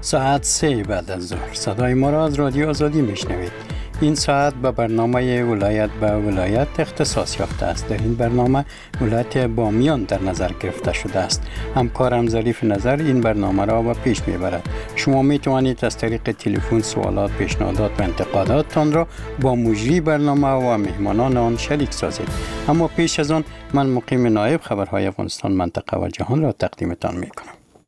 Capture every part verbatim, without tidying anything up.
ساعت سه بعد از ظهر صدای ما را از رادیو آزادی میشنوید. این ساعت به برنامه ولایت به ولایت اختصاص یافته است. در این برنامه ولایت بامیان در نظر گرفته شده است. همکارم ظریف نظر این برنامه را به پیش میبرد. شما می توانید از طریق تلفن سوالات، پیشنهادات و انتقاداتتان را با مجری برنامه و مهمانان آن شریک سازید. اما پیش از آن من مقیم نایب خبرهای افغانستان، منطقه و جهان را تقدیمتان میکنم.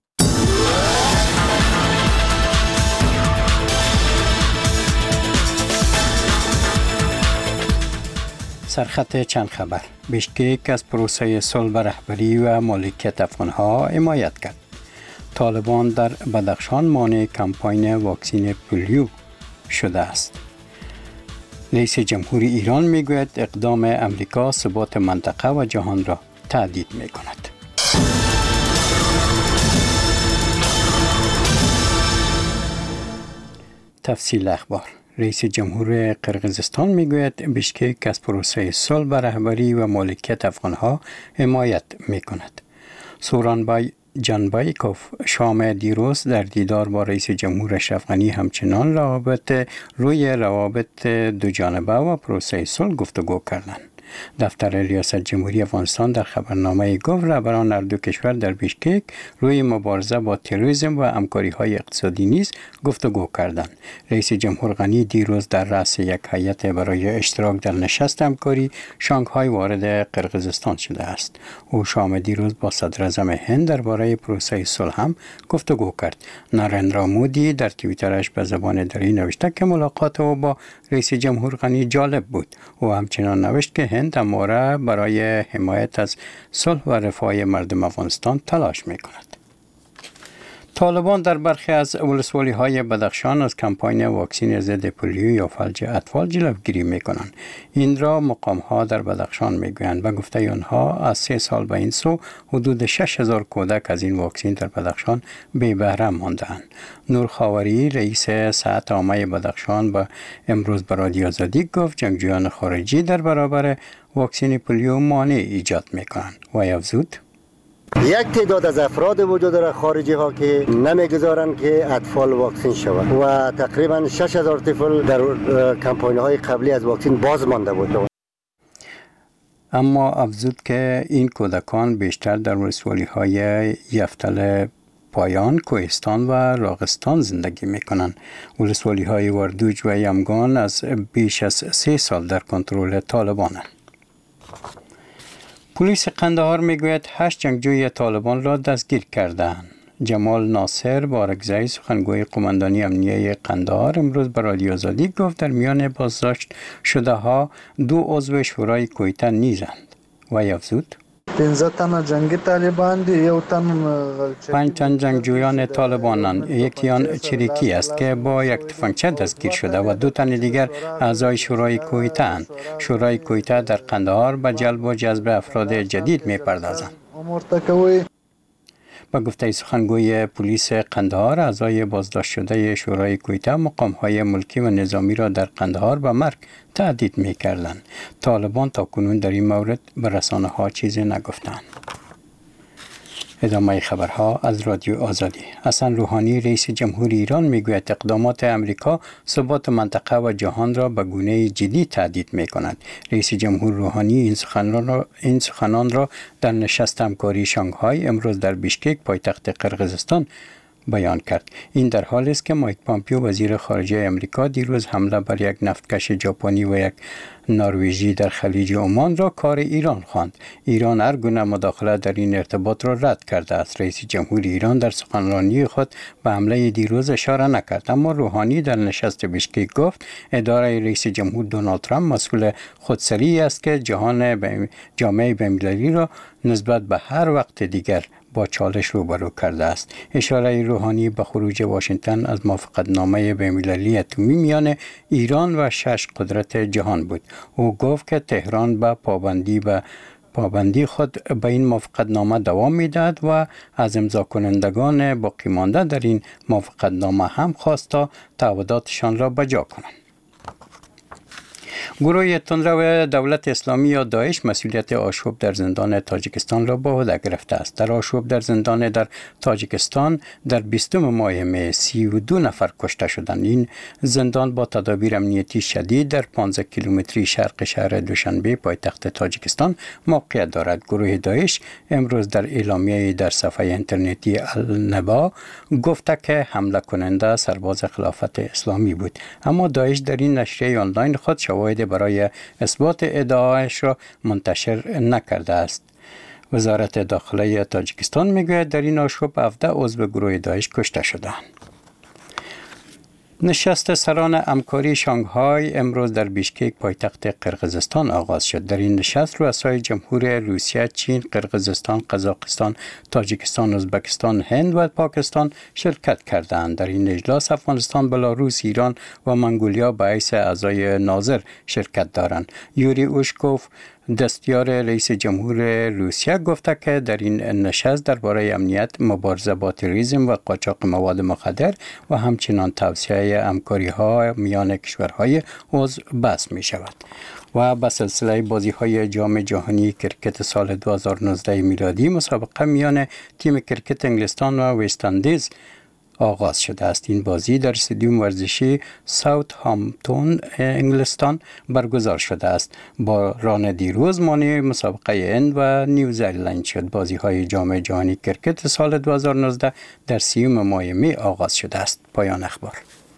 سرخط چند خبر. بیشکک از پروسه صلح به رهبری و مالکیت افغانها حمایت کرد. طالبان در بدخشان مانع کمپاین واکسین پولیو شده است. رئیس جمهور ایران میگوید اقدام امریکا ثبات منطقه و جهان را تهدید میکند. تفصیل اخبار. رئیس جمهور قرقیزستان میگوید بیشکک از پروسه صلح به رهبری و مالکیت افغانها حمایت میکند. سورانبای جانبایکوف شام دیروز در دیدار با رئیس جمهور اشرف غنی همچنان روابط روی روابط دو جانبه و پروسه صلح گفتگو کردند. دفتر ریاست جمهوری افغانستان در خبرنامه گفت رهبران هر دو کشور در بیشکک روی مبارزه با تروریسم و همکاری‌های اقتصادی نیز گفتگو کردند. رئیس جمهور غنی دیروز در رأس یک هیئت برای اشتراک در نشست همکاری شانگهای وارد قرقیزستان شده است. او شام دیروز با صدر اعظم هند درباره پروسه صلح هم گفتگو کرد. نارندرا مودی در توییترش به زبان دری نوشته که ملاقات او با رئیس جمهور غنی جالب بود. او همچنان نوشت که هند همواره برای حمایت از صلح و رفاه مردم افغانستان تلاش می‌کند. طالبان در برخی از ولسوالی‌های بدخشان از کمپاین واکسین ضد پولیو یا فلج اطفال جلوگیری می‌کنند. این را مقام‌ها در بدخشان می‌گویند و گفته آنها از سه سال به این سو حدود شش هزار کودک از این واکسین در بدخشان بی بهره مانده‌اند. نور خاوری رئیس صحت عامه بدخشان با امروز به رادیو آزادی گفت جنگجویان خارجی در برابر واکسین پولیو مانع ایجاد می‌کنند و افزود یک تعداد از افراد وجود داره خارجی ها که نمیگذارند که اطفال واکسین شوند و تقریبا شش هزار طفل در کمپاین های قبلی از واکسین باز مانده بود. اما افزود که این کودکان بیشتر در ولسوالی های یفتل پایان، کوهستان و راغستان زندگی میکنند. ولسوالی های وردوج و یمگان از بیش از سه سال در کنترل طالبانند. پلیس قندهار میگوید هشت جنگجوی طالبان را دستگیر کردند. جمال ناصر بارگزای سخنگوی قماندانی امنیه قندهار امروز به رادیو آزادی گفت در میان بازداشت شده ها دو عضو شورای کویته نیزند و افزود پنځه تن جنگی طالبان دي، یو تن پنج تن جنگجویان طالبانند. یکی آن چریکی است که با یک تفنگچه دستگیر شده و دو تن دیگر اعضای شورای کویته اند. شورای کویته در قندهار به جلب و جذب افراد جدید می‌پردازند. با گفته سخنگوی پلیس قندهار اعضای بازداشت شده شورای کویته مقام‌های ملکی و نظامی را در قندهار به مرگ تهدید می‌کردند. طالبان تاکنون در این مورد به رسانه‌ها چیزی نگفتند. ادامه خبرها از رادیو آزادی. حسن روحانی رئیس جمهور ایران میگوید اقدامات امریکا ثبات منطقه و جهان را به گونه جدی تهدید می‌کند. رئیس جمهور روحانی این سخنان را این سخنان را در نشست همکاری شانگهای امروز در بیشکک پایتخت قرقیزستان بیان کرد. این در حالی است که مایک پامپیو وزیر خارجه آمریکا دیروز حمله بر یک نفتکش ژاپنی و یک نروژی در خلیج عمان را کار ایران خواند. ایران هر گونه مداخله در این ارتباط را رد کرده است. رئیس جمهور ایران در سخنرانی خود به حمله دیروز اشاره نکرد، اما روحانی در نشست بیشکک گفت اداره رئیس جمهور دونالد ترامپ مسئول خودسری است که جهان جامعه بین‌المللی را نسبت به هر وقت دیگر با چالش روبرو کرده است. اشاره روحانی به خروج واشنگتن از موافقتنامه بین‌المللی اتمی میان ایران و شش قدرت جهان بود. او گفت که تهران به پابندی به پابندی خود به این موافقتنامه دوام می‌دهد و از امضا کنندگان باقی مانده در این موافقتنامه هم خواست تا تعهداتشان را بجا کنند. گروه تندرو دولت اسلامی یا داعش مسئولیت آشوب در زندان تاجیکستان را به عهده گرفته است. در آشوب در زندان در تاجیکستان در بیستم ماه می سی و دو نفر کشته شدند. این زندان با تدابیر امنیتی شدید در پانزده کیلومتری شرق شهر دوشنبه پایتخت تاجیکستان موقعیت دارد. گروه داعش امروز در اعلامیه در صفحه اینترنتی النبا گفته که حمله کننده سرباز خلافت اسلامی بود، اما داعش در این نشریه آنلاین خود شواهد برای اثبات ادعایش را منتشر نکرده است. وزارت داخله تاجیکستان میگوید در این آشوب هفده عضو گروه داعش کشته شدند. نشست سران همکاری شانگهای امروز در بیشکک پایتخت قرقیزستان آغاز شد. در این نشست رؤسای جمهور روسیه، چین، قرقیزستان، قزاقستان، تاجیکستان، ازبکستان، هند و پاکستان شرکت کردند. در این اجلاس افغانستان، بلاروس، ایران و منگولیا به حیث اعضای ناظر شرکت دارند. یوری اوشکوف دستیار رئیس جمهور روسیه گفته که در این نشست درباره امنیت، مبارزه با تروریسم و قاچاق مواد مخدر و همچنین توسعه همکاری‌ها میان کشورهای عضو بحث می شود. و به سلسله بازی‌های جام جهانی کرکت سال دو هزار و نوزده میلادی مسابقه میان تیم کرکت انگلستان و وست اندیز آغاز شده است. این بازی در استادیوم ورزشی ساوت هامپتون انگلستان برگزار شده است. با ران دیروز مانع مسابقه هند و نیوزیلند شد. بازی های جام جهانی کرکت سال دو هزار و نوزده در سیوم ماه می آغاز شده است. پایان اخبار.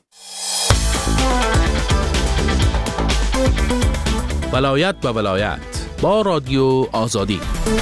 ولایت به ولایت با رادیو آزادی.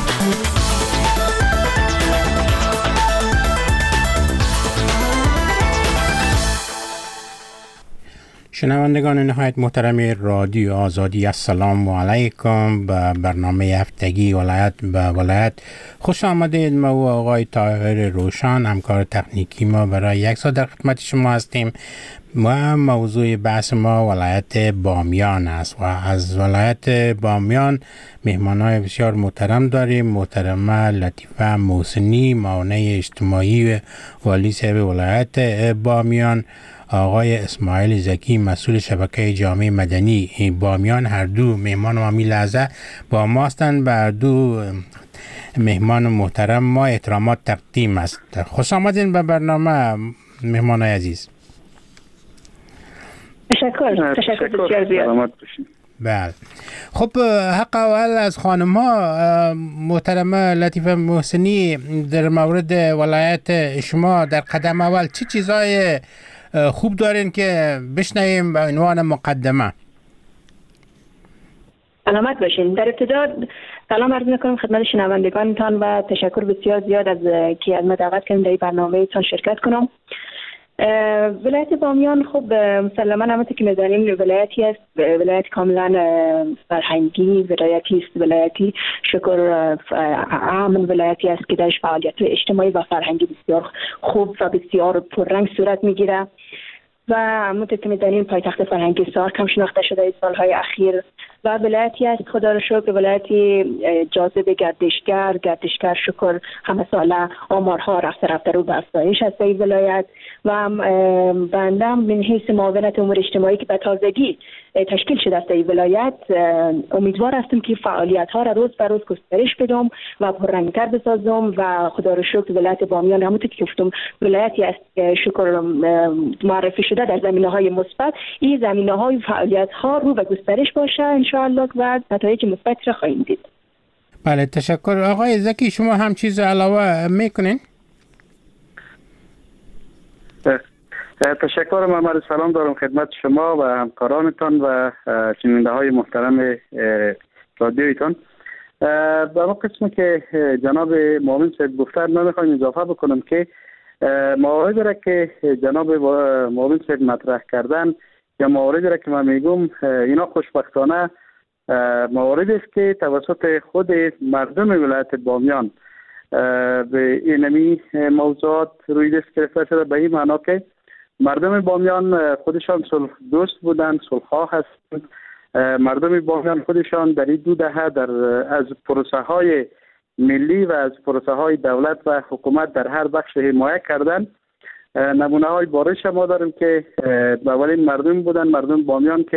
شنوندگان نهایت محترم رادیو آزادی، السلام علیکم. به برنامه هفتگی ولایت به ولایت خوش آمدید. ما و آقای طاهر روشن همکار تکنیکی ما برای یک ساعت در خدمت شما هستیم. و موضوع بحث ما ولایت بامیان است و از ولایت بامیان مهمانای بسیار محترم داریم. محترمه لطیفه محسنی، معاون اجتماعی والی صاحب ولایت بامیان، آقای اسماعیل زکی مسئول شبکه جامعه مدنی بامیان، هر دو مهمان و می لحظه با ما هستند. بر دو مهمان محترم ما احترامات تقدیم است. خوش آمدین به برنامه مهمان عزیز. تشکر تشکر بسیار زیاد. بله. خب حق اول از خانم ها، محترمه لطیفه محسنی، در مورد ولایت شما در قدم اول چه چیزای خوب دارین که بشنویم به عنوان مقدمه؟ سلامت باشین. در ابتدا سلام عرض میکنم خدمت شنوندگانتان و تشکر بسیار زیاد از که از من دعوت کردین در این برنامه تان شرکت کنم. ولایت بامیان خب مسلما همونطور که می‌دانیم ولایتی است، ولایت کاملا فرهنگی، ولایتی است، ولایتی شکر امن، ولایتی است که درش فعالیت اجتماعی و فرهنگی بسیار خوب و بسیار پررنگ صورت میگیره و همونطور که می‌دانیم پایتخت فرهنگی سارک هم شناخته شده این سالهای اخیر و ولایتی است خدا را شکر ولایتی جاذب گردشگر گردشگر شکر همه ساله آمارها رفته رفته رو به افزایش هست این ولایت و بنده من حیث معاونت امور اجتماعی که به تازگی تشکیل شده است این ولایت امیدوار هستم که فعالیت ها را روز به روز گسترش بدم و پررنگتر بسازم و خدا را شکر ولایت بامیان همونطور که گفتم ولایتی است شکر معرفی شده در زمینه‌های مثبت. این زمینه‌های فعالیت ها رو به گسترش باشه ان شاء الله و نتایج مثبت را خواهیم دید. بله تشکر. آقای زکی شما هم چیز علاوه میکنین؟ تشکر. من عرض سلام دارم خدمت شما و همکارانتان و شنونده های محترم رادیویتان. به اون قسمی که جناب معاون صاحب گفتن من میخوایم اضافه بکنم که مواردی را که جناب معاون صاحب مطرح کردن یا مواردی را که من میگم اینا خوشبختانه مواردی است که توسط خود مردم ولایت بامیان به اینمی موضوعات روی دست گرفته شده، به این معنا که مردم بامیان خودشان صلح دوست بودند، صلح‌خواه هستند. مردم بامیان خودشان در این دو دهه در از پروسه های ملی و از پروسه های دولت و حکومت در هر بخش حمایت کردند. نمونه های بارش ما داریم که اولین مردم بودن، مردم بامیان که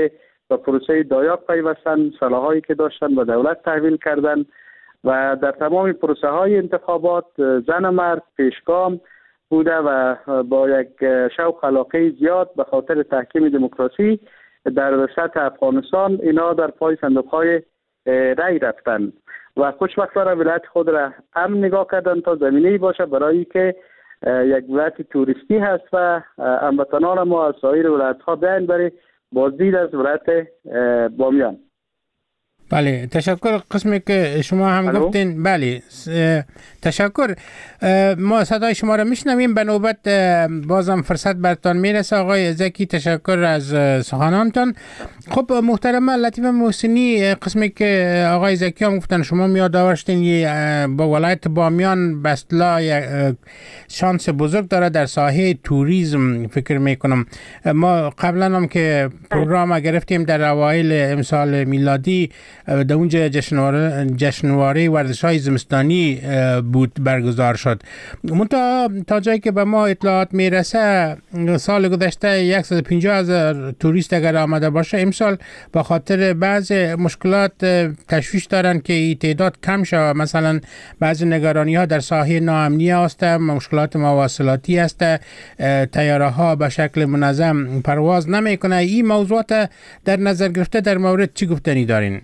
و پروسه دایاب پیوستن، سلاحایی که داشتن به دولت تحویل کردن و در تمام پروسه های انتخابات زن و مرد پیشگام بوده و با یک شوق علاقه زیاد به خاطر تحکیم دموکراسی در سطح افغانستان اینا در پای صندوق های رای رفتن و خوشبختانه ولایت خود را امن نگاه کردن تا زمینه‌ای باشه برای که یک ولایت توریستی هست و هموطنان ما از سایر ولایت ها بیان برای بازدید از ولایت بامیان. بله تشکر. قسمی که شما هم الو؟ گفتین بله تشکر. ما صدای شما را میشنویم. به نوبت بازم فرصت برتان میرسه آقای زکی. تشکر از سخنانتان. خب محترمه لطیفه محسنی، قسمی که آقای زکی هم گفتن شما میاد آورشتین با ولایت بامیان به اصطلاح شانس بزرگ داره در ساحه توریسم. فکر میکنم ما قبلا هم که پروگرام گرفتیم در اوایل امسال میلادی در اونجا جشنواره جشنواره ورزش‌های زمستانی بود برگزار شد. منتها تا جایی که به ما اطلاعات میرسه سال گذشته صد و پنجاه هزار توریست اگر آمده باشه، امسال به خاطر بعض مشکلات تشویش دارن که این تعداد کم شود. مثلا بعض نگرانی ها در ساحه ناامنی است، مشکلات مواصلاتی است، طیاره ها به شکل منظم پرواز نمیکنه. این موضوعات در نظر گرفته در مورد چی گفتنی دارین؟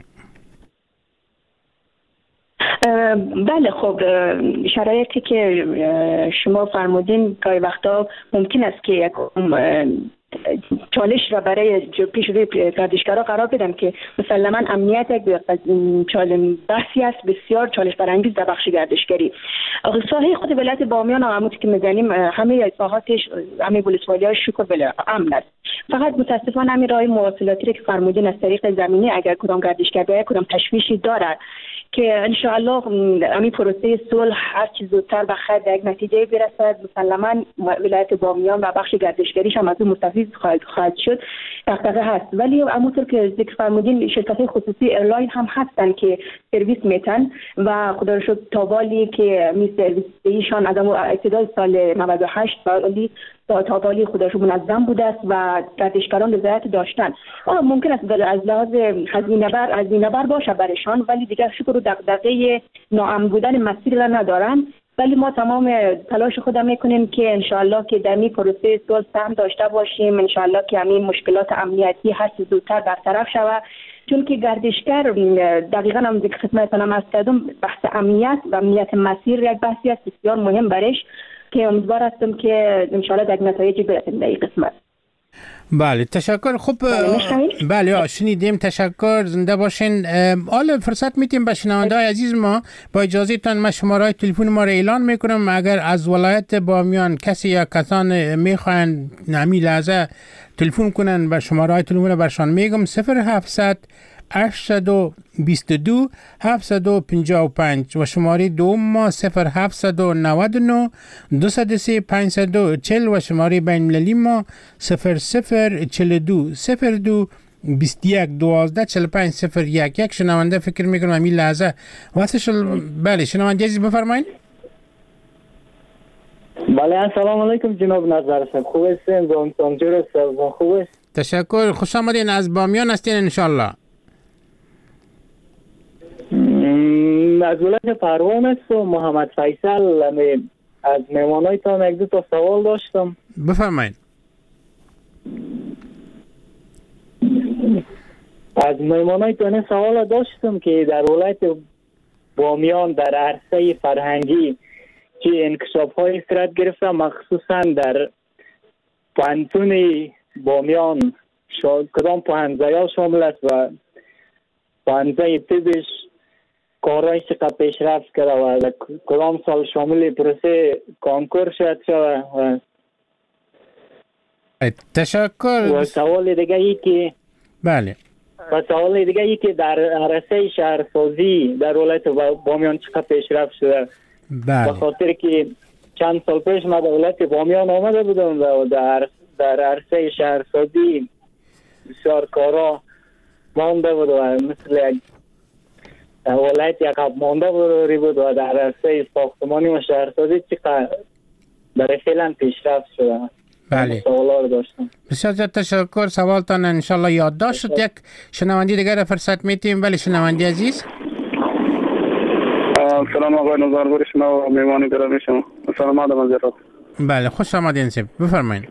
بله خب شرایطی که شما فرمودین گاهی وقتا ممکن است که یک چالش را برای پیش روی گردشگرها قرار بدم که مسلما امنیت یک بحثی است بسیار چالش برانگیز در بخش گردشگری. ساحه خود ولایت بامیان آموزی که می‌زنیم همه ساحاتش همه ولسوالی‌های شکر بله امن است. فقط متاسفانه همین راه مواصلاتی که فرمودین از طریق زمینی اگر کدام گردشگرها کدام تشویشی داره که ان شاء الله همین پروسه صلح هر چیز زودتر به خیر یک نتیجه برسد، مسلما ولایت بامیان و بخش گردشگریش هم از اون مستفید خواهد خواهد شد. دغدغه هست، ولی همونطور که ذکر فرمودین شرکت‌های خصوصی ایرلاین هم هستن که سرویس میتن و خدا رو شکر تا بالی که می سرویس ایشان از ابتدای سال نود و هشت ولی تا بالی خودش منظم بوده است و گردشگران رضایت داشتن. ممکن است از لحاظ هزینه بر هزینه بر باشه برشان، ولی دیگر شکر و دغدغه ناامن بودن مسیر را ندارن. ولی ما تمام تلاش خودم میکنیم که انشالله که در این پروسه صلح سهم داشته باشیم، انشالله که همین مشکلات امنیتی هر چه زودتر برطرف شود، چون که گردشگر دقیقاً هم ذکر خدمتتان عرض کردم بحث امنیت و امنیت مسیر یک بحثی است بسیار مهم برش که امیدوار هستم که انشالله در نتایجی برسیم در این قسمت. بله تشکر. خب بله شنیدیم. تشکر، زنده باشین. حالا فرصت میتیم به شنونده‌های عزیز ما با اجازه تان من شماره تلفن ما را اعلان میکنم. اگر از ولایت بامیان کسی یا کسان میخواین نمی لحظه تلفن کنن به شماره تلفن برشان میگم صفر هفتصد هشتصد و بیست و دو هفتصد و پنجاه و پنج و شماره دوم ما صفر هفتصد و نود و نه دویست و سه پانصد و چهل و شماره بین المللی ما صفر صفر چهل و دو صفر دو بیست و یک دوازده چهل و پنج صفر یک. یک شنونده فکر میکنم همین لحظه واسه بله شنونده عزیز بفرمایید. بله السلام علیکم جناب نظر صاحب، خوب هستین؟ زمستان جور است؟ خوب است؟ تشکر، خوش آمدین. از بامیان هستین انشالله؟ از ولایت پروان است و محمد فیصل. از مهمانایتان یک دو تا سوال داشتم. بفرمایید. از مهمانایتان سوال داشتم که در ولایت بامیان در عرصه فرهنگی که انکشاف های صورت گرفته، مخصوصا در پوهنتون بامیان کدام پوهنځای ها شامل است و پوهنځای طبش کارهای چقدر پیشرفت کرده و کدام سال شامل پروسه کنکور شد شده. تشکر. و سوال دیگه ای که بله و سوال دیگه ای که در عرصه شهرسازی در ولایت بامیان چقدر پیشرفت شده. بله. به خاطر که چند سال پیش ما در ولایت بامیان آمده بودم و در در عرصه شهرسازی بسیار کارا مانده بود و مثل یک ولایت یک مانده بود و در عرصه ساختمانی و شهرسازی چقدر برای فعلا پیشرفت شده. بله. سوالا رو داشتم. بسیار زیاد تشکر. سوالتان انشالله یادداشت شد. یک شنوندی دیگر را فرصت میتیم. بله شنوندی عزیز. سلام آقای نظارگوری شما و میوان گرامی شما. سلام آدم از ایران. بله خوش آمدین سب. بفرمایید.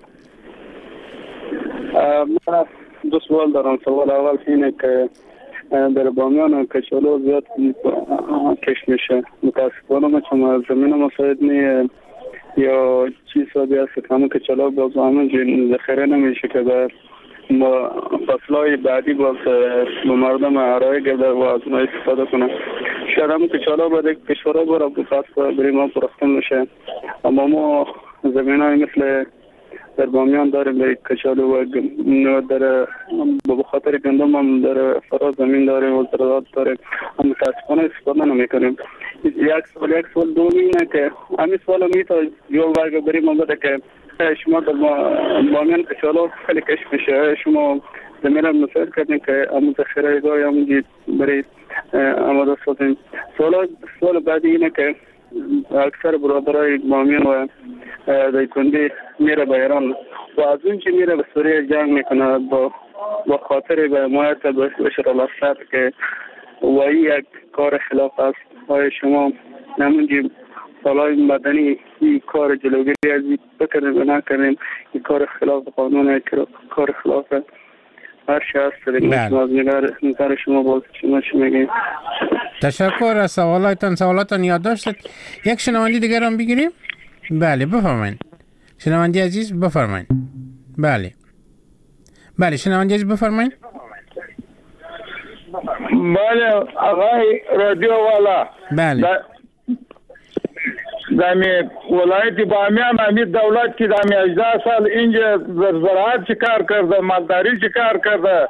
من دو سوال دارم. سوال اول اینه که در بامیان کچالو زیاد کش میشه. متاسفانه چون زمین مساعد نیست یا چیز سادی است که همون کچالو باز همون ذخیره نمیشه که در فصلهای بعدی باز به مردم ارائه گرده و از اون استفاده کنه. شاید همون کچالو باید کشورها برای بخاط برای ما پرستن میشه، اما ما زمین های مثل در بامیان داریم در کچالو و در بخاطر گندم هم در فراز زمین داریم و زراعت داریم، اما متاسفانه استفاده نمیکنیم. یک سوال یک سوال دومی اینه که همین سوال میتونه جواب برگ بریم ما بده که شما در بامیان کچالو خیلی کش میشه، شما زمین هم مساعد کردین که همون ذخیره گاهی همون برای آماده سازیم. سوال سوال بعدی اینه که اکثر برادرای بامیان و در کندی میره به ایران و از اون که میره به سوریه جنگ میکنه با با خاطر به حمایت بشار الاسد که و یک کار خلاف است. آیا شما نمونجی سالهای مدنی این کار جلوگیری از این بکنیم و نکنیم؟ این کار خلاف قانون، کار خلاف هر شی هست دیگه. از نظر شما باز شما چی میگین؟ تشکر از سوالاتتان. سوالاتتان یادداشت شد. یک شنوندی دیگر هم بگیریم. بله بفرمایید شنوندی عزیز، بفرمایید. بله بله شنوندی عزیز بفرمایید. بله آقای رادیو والا. بله دمی ولایت بامیان همی دولت که دمی هجده سال اینجا زراعت چی کار کرده، مالداری چی کار کرده.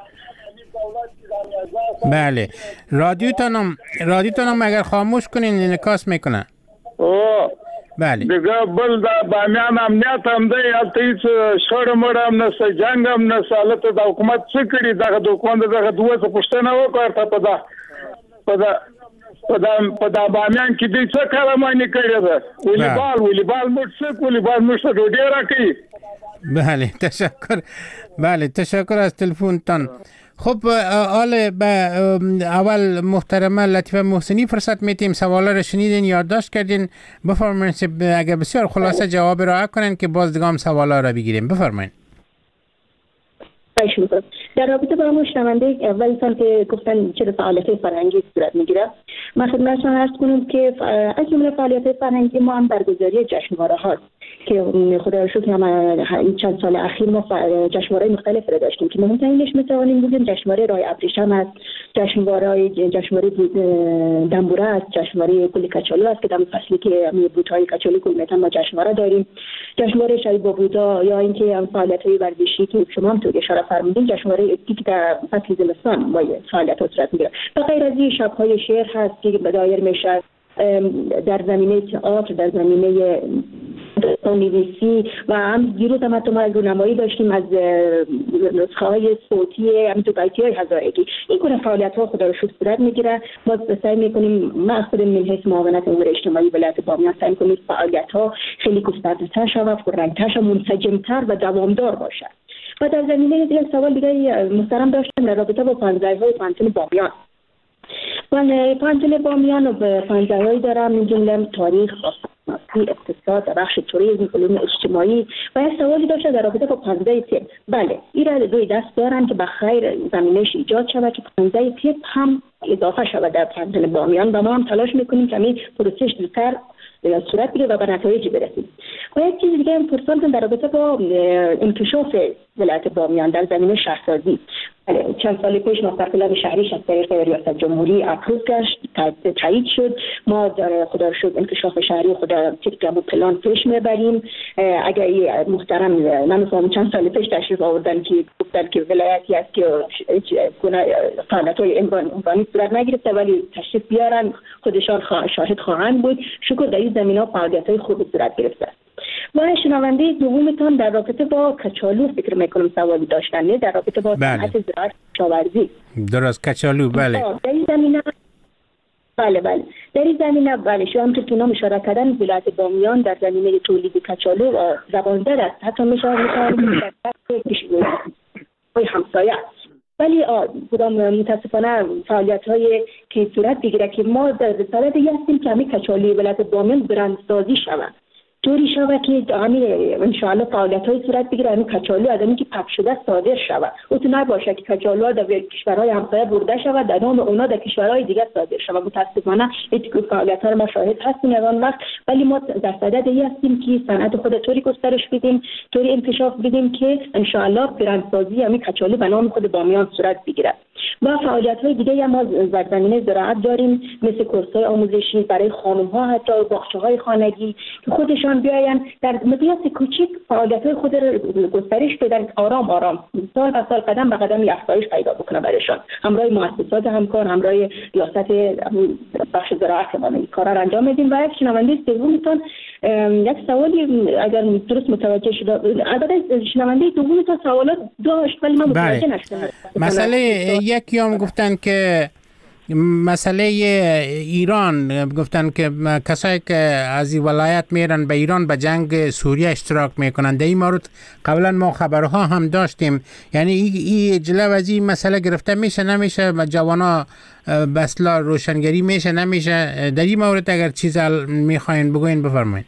بله رادیوتانم رادیوتانم اگر خاموش کنین انعکاس میکنه. اوه بله دیگه بل دا بامیان امنیت هم دی البته هیچ شخړه مړه هم نشته، جنگ هم نشته. هلته د حکومت څه کړي دغه د حکومت دغه دوه څه پوښتنه وکړه په دا په دا په دا په دا بامیان کې دوی څه کارماني کړې ده. ولیبال ولیبال موږ څه ولیبال موږ ته ډوډۍ راکوي. بله تشکر. بله تشکر از تلفنتان. خب آل به اول محترمه لطیفه محسنی فرصت میتیم. سوالا رو شنیدین یادداشت کردین. بفرمایید اگر بسیار خلاصه جواب را کنن که باز دیگه هم سوالا را بگیریم. بفرمایید. در رابطه با همون شنونده اول سال که گفتن چه فعالیت فرهنگی صورت میگیره، من خدمتتون عرض کنم که از جمله فعالیت فرهنگی ما هم برگزاری جشنواره هاست که خدا رو شکر هم این چند سال اخیر ما جشنواره مختلف رو داشتیم که مهمترینش میتوانیم بگیم جشنواره رای ابریشم است، جشنواره جشنواره دنبوره است، جشنواره کل کچالو است که در فصلی که بوت‌های کچالو کل ما جشنواره داریم، جشنواره شاید با بودا یا اینکه هم فعالیت‌های ورزشی که شما هم تو اشاره فرمودین، جشنواره اسکی که در فصل زمستان با فعالیت‌ها صورت میگیره. به غیر از این شب‌های شعر هست که دایر میشه در زمینه تئاتر، در زمینه نویسی و هم دیروز هم حتی ما از رونمایی داشتیم از نسخه های صوتی همین تو بایتی های هزارگی. این کنه فعالیت ها خدا رو شکر صورت میگیره. ما سعی میکنیم ما خود من حیث معاونت امور اجتماعی ولایت بامیان سعی میکنیم فعالیت ها خیلی گسترده‌تر شود، پررنگ‌تر شود، منسجم‌تر و دوامدار باشد. و در زمینه یک سوال دیگه محترم داشتم در رابطه با پانزده‌های پانتون بامیان. من پانتون بامیان و به پانزده‌هایی دارم، این جمله تاریخ، اقتصاد، بخش توریسم، علوم اجتماعی. و یک سوالی داشته در رابطه با پانزده تیر. بله این را دوی دست دارن که بخیر زمینش ایجاد شود که پانزده تیر هم اضافه شود در پانتون بامیان و ما هم تلاش میکنیم که همین پروسش زودتر صورت بگیره و به نتایجی برسیم. و یک چیز دیگه هم پرسان در رابطه با انکشاف ولایت بامیان در زمینه شهرسازی. چند سال پیش مستقلان شهریش از طریق ریاست جمهوری اپروو گشت، تایید شد. ما در خدا رو شکر انکشاف شهری خدا طبق پلان پیش میبریم. اگر محترم نمی‌فهمم چند سال پیش تشریف آوردن که گفتن که ولایتی است که فعالیت‌های عمرانی صورت نگرفته ولی تشریف بیارن خودشان شاهد خواهند بود. شکر در این زمینه‌ها فعالیت‌های خوب صورت گرفته. و شنونده دومتون در رابطه با کچالو فکر میکنم سوالی داشتن، نه در رابطه با صنعت زراعت کشاورزی. درست کچالو. بله در این زمینه بله بله در این زمینه بله شما همونطور که اینا اشاره کردن ولایت بامیان در زمینه تولید کچالو زبانزد است، حتی میشه میشه های همسایه، ولی بودم متاسفانه فعالیت های که صورت بگیره که ما در صدد هستیم که همین کچالوی ولایت بامیان برندسازی شود، طوری شود که همین انشاءالله فعالیت های صورت بگیره، همین کچالو از همین که پخش شده صادر شود، او نباشه که کچالو در کشورهای همسایه برده شود در نام اونا در کشورهای دیگه صادر شود. متاسفانه این فعالیت ها ما شاهد هستیم از آن وقت، ولی ما در صدد هستیم که صنعت خود طوری گسترش بدیم، طوری انکشاف بدیم که انشاءالله برندسازی همین کچالو به نام خود بامیان صورت بگیره. با فعالیت های دیگه ما در زمینه زراعت داریم، مثل کورس‌های آموزشی برای خانم‌ها، حتی باغچه‌های خانگی که خودشان بیاین در مقیاس کوچیک فعالیت‌های خود را گسترش بدن، آرام آرام سال به سال قدم به قدم افزایش پیدا بکنه برایشان، همراه مؤسسات همکار، همراه ریاست بخش زراعت ما این کارا را انجام میدیم. و یک شنونده دومتون یک سوالی اگر درست متوجه شده، البته شنونده دومتون سوالات داشت ولی من متوجه نشدم. مسئله یکی هم گفتن که مسئله ایران، گفتن که کسایی که از این ولایت میرن به ایران به جنگ سوریه اشتراک میکنن، در این مورد قبلا ما خبرها هم داشتیم، یعنی این جلو از این مسئله گرفته میشه نمیشه، جوانا بسلا روشنگری میشه نمیشه، در این مورد اگر چیز میخواین بگوین بفرمایید.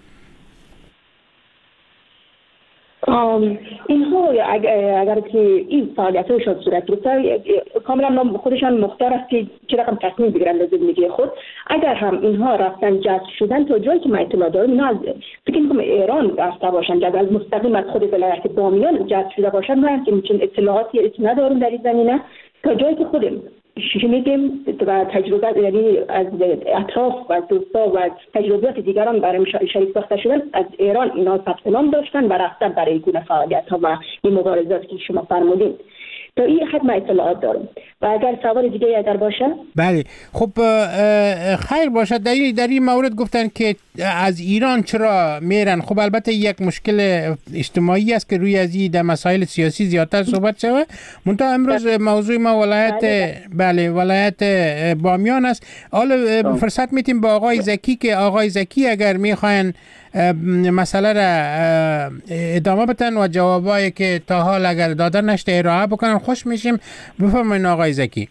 اینها اگر که این فعالیت های شد صورت گرفته کاملا خودشان مختار است که چه رقم تصمیم بگیرن در زندگی خود. اگر هم اینها رفتن جذب شدن تا جایی که من اطلاع دارم، اینا از فکر می‌کنم ایران رفته باشن، جذب از مستقیم از خود ولایت بامیان جذب شده باشن، من که چون اطلاعاتی ندارم در این زمینه، تا جایی که خودم شنیدیم و تجربه یعنی از اطراف و دوستا و تجربیات دیگران برای شریک ساخته شدن، از ایران اینا ثبت نام داشتن و رفتن برای این گونه فعالیت ها و این مبارزاتی که شما فرمودید. تا این حد من اطلاعات دارم و اگر سوال دیگه اگر باشه. بله خب خیر باشه. در این در این مورد گفتن که از ایران چرا میرن. خب البته یک مشکل اجتماعی است که روی از این در مسائل سیاسی زیادتر صحبت شده. منتها امروز موضوع ما ولایت بله ولایت بامیان است. حالا فرصت میتیم با آقای زکی که آقای زکی اگر میخواین مسئله را ادامه بدن و جوابایی که تا حال اگر دادن نشده ارائه بکنن خوش میشیم. بفرمایید آقای زکی.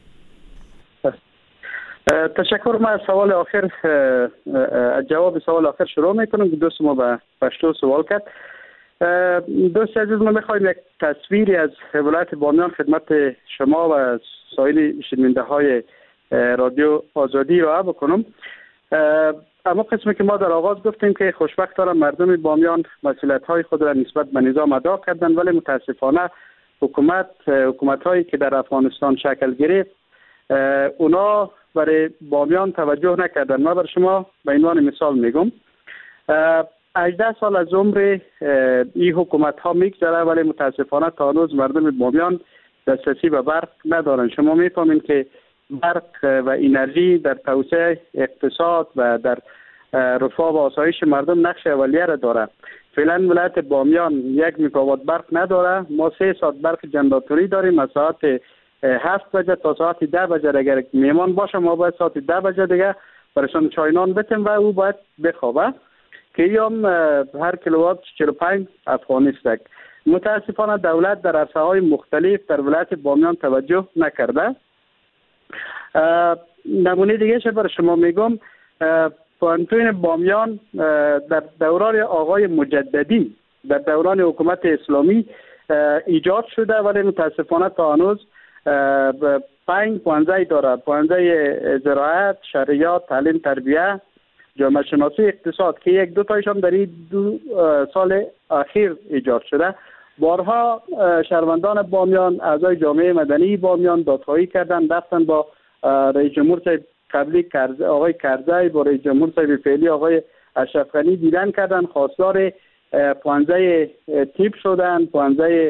تشکر. ما سوال آخر جواب سوال آخر شروع میکنم که دوست ما به پشتو سوال کرد. دوست عزیز ما میخوایم یک تصویری از ولایت بامیان خدمت شما و سایر شنونده های رادیو آزادی را بکنم. اما قسمی که ما در آغاز گفتیم که خوشبختانه مردم بامیان مسئولیت‌های خود را نسبت به نظام ادا کردند، ولی متاسفانه حکومت حکومت هایی که در افغانستان شکل گرفت اونا برای بامیان توجه نکردن. ما بر شما به عنوان مثال میگم هجده سال از عمر این حکومت ها میگذره، ولی متاسفانه تا هنوز مردم بامیان دسترسی به برق ندارن. شما میفهمین که برق و انرژی در توسعه اقتصاد و در رفاه و آسایش مردم نقش اولیه را داره. فعلا ولایت بامیان یک مگاوات برق نداره. ما سه ساعت برق جنراتوری داریم از ساعت هفت بجه تا ساعت ده بجه. اگر میمان باشه ما باید ساعت ده بجه دیگه برشان چاینان بتیم و او باید بخوابه که یوم هر کیلووات چهل و پنج افغانی است. متاسفانه دولت در عرصه های مختلف در ولایت بامیان توجه نکرده. نمونه دیگه چه برای شما میگم، پوهنتون بامیان در دوران آقای مجددی در دوران حکومت اسلامی ایجاد شده، ولی متاسفانه تا هنوز پنج پوهنځای داره: پوهنځای زراعت، شریعت، تعلیم تربیه، جامعه شناسی، اقتصاد که یک دو تایشان در این دو سال اخیر ایجاد شده. بارها شهروندان بامیان، اعضای جامعه مدنی بامیان دادخواهی کردند، رفتن با رئیس جمهور صاحب قبلی آقای کرزی، با رئیس جمهور صاحب فعلی آقای اشرف غنی دیدن کردن، خواستار پوهنځای تیپ شدن، پوهنځای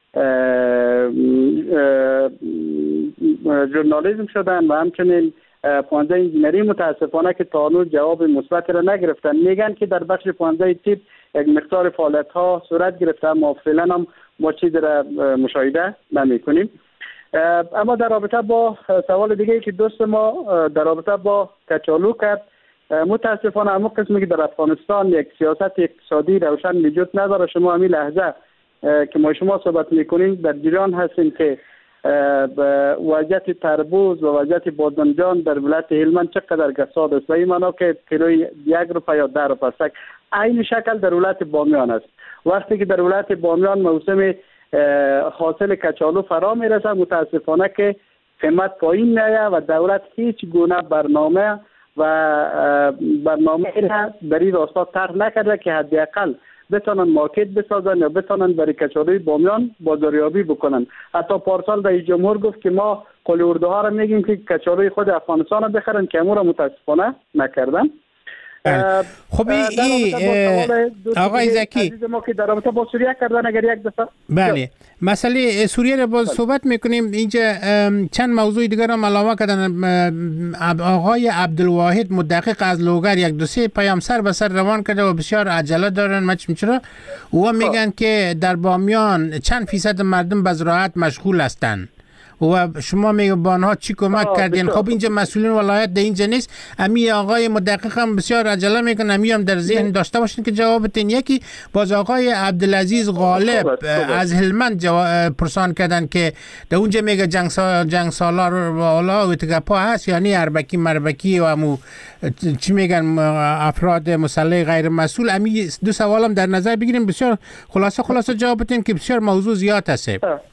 ژورنالیسم شدن و همچنین پوهنځای انجینری. متاسفانه که تا هنوز جواب مثبت را نگرفتن. میگن که در بخش پوهنځای تیپ یک مقدار فعالیت ها صورت گرفته، اما فعلا هم ما چیزی را مشاهده نمی کنیم. اما در رابطه با سوال دیگه که دوست ما در رابطه با کچالو کرد، متاسفانه اما قسمی که در افغانستان یک سیاست اقتصادی روشن وجود نداره. شما همین لحظه که ما شما صحبت میکنیم در جریان هستیم که وضعیت تربوز و وضعیت بادمجان در ولایت هلمند چقدر کساد است و این معنا که کیلوی یک روپیه یا ده روپیه است. عین شکل در ولایت بامیان است. وقتی که در ولایت بامیان موسم حاصل کچالو فرا میرسه، متاسفانه که قیمت پایین میاد و دولت هیچ گونه برنامه و برنامه را در این راستا طرح نکرده که حداقل بتونن مارکت بسازن یا بتونن برای کچالوی بامیان بازاریابی بکنن. حتی پارسال رئیس جمهور گفت که ما قول اردوها را میگیم که کچالوی خود افغانستان را بخرن که امور متاسفانه نکردن. خب این آقای زکی عزیز ما که در رابطه با سوریه کردن اگر یک دفعه بله مسئله سوریه را باز صحبت میکنیم. اینجا چند موضوع دیگر هم علاوه کردن. آقای عبدالواحد مدقق از لوگر یک دو سه پیام سر به سر روان کرده و بسیار عجله دارن. مچ میچرا و میگن که در بامیان چند فیصد مردم به زراعت مشغول هستند و شما میگه با آنها چی کمک کردین؟ خب اینجا مسئولین ولایت در اینجا نیست. امی آقای مدقق هم بسیار عجله میکنن. امی هم در ذهن داشته باشین که جوابتین. یکی باز آقای عبدالعزیز غالب از هلمند پرسان کردن که در اونجا میگه جنگ سال جنگ سالار والا و تگپا هست، یعنی اربکی مربکی و امو چی میگن افراد مسلح غیر مسئول. امی دو سوالم در نظر بگیریم. بسیار خلاصه خلاصه جوابتین که بسیار موضوع زیاد هست.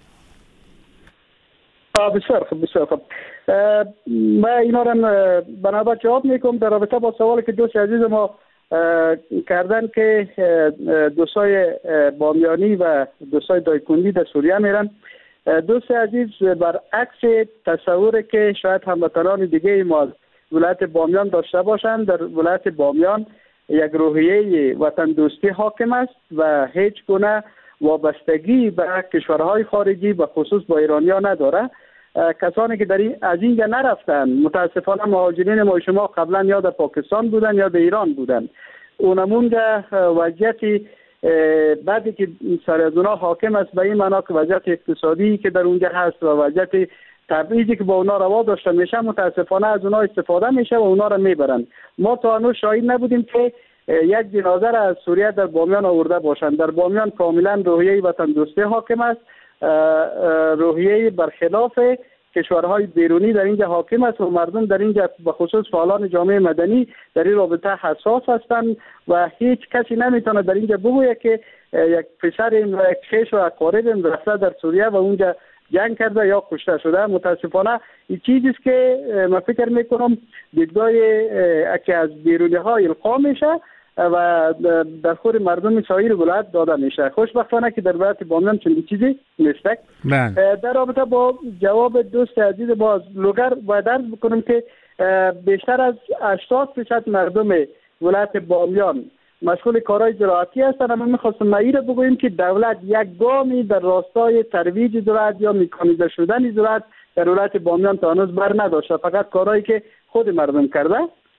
بسیار خوب بسیار خوب. ما اینا را بنابرای جواب میکنم در رابطه با سوالی که دوست عزیز ما کردن که دوستای بامیانی و دوستای دایکندی در سوریه میرن. دوست عزیز برعکس تصوری که شاید هموطنان دیگه ما ولایت بامیان داشته باشند، در ولایت بامیان یک روحیه وطن دوستی حاکم است و هیچ گونه وابستگی به کشورهای خارجی به خصوص با ایرانیا نداره. کسانی که در این از اینجا نرفتن متاسفانه مهاجرین ما شما قبلا یا در پاکستان بودن یا در ایران بودن. اونمون در وضعیت بعدی که سر از اونا حاکم است به این معنا که وضعیت اقتصادی که در اونجا هست و وضعیت تبعیضی که با اونا روا داشته میشه متاسفانه از اونا استفاده میشه و اونا را میبرن. ما تا هنوز شاهد نبودیم که یک جنازه را از سوریه در بامیان آورده باشند. در بامیان کاملا روحیه وطن دوستی حاکم است. روحیه برخلاف کشورهای بیرونی در اینجا حاکم است و مردم در اینجا به خصوص فعالان جامعه مدنی در این رابطه حساس هستند و هیچ کسی نمیتونه در اینجا بگوید که یک پسر و یک خیش و اقارب رفته در سوریه و اونجا جنگ کرده یا کشته شده. متاسفانه این چیزی است که من فکر میکنم دیدگاه که از بیرونی ها القا میشه و در خور مردم سایر ولایت داده میشه. خوشبختانه که در ولایت بامیان چنین چیزی نیست. در رابطه با جواب دوست عزیز باز لوگر باید عرض بکنم که بیشتر از هشتاد درصد مردم ولایت بامیان مشغول کارهای زراعتی هستند. اما میخواستم این را بگوییم که دولت یک گامی در راستای ترویج زراعت یا میکانیزه شدن زراعت در ولایت بامیان تا هنوز بر نداشته، فقط کارهایی که خود مردم کرده.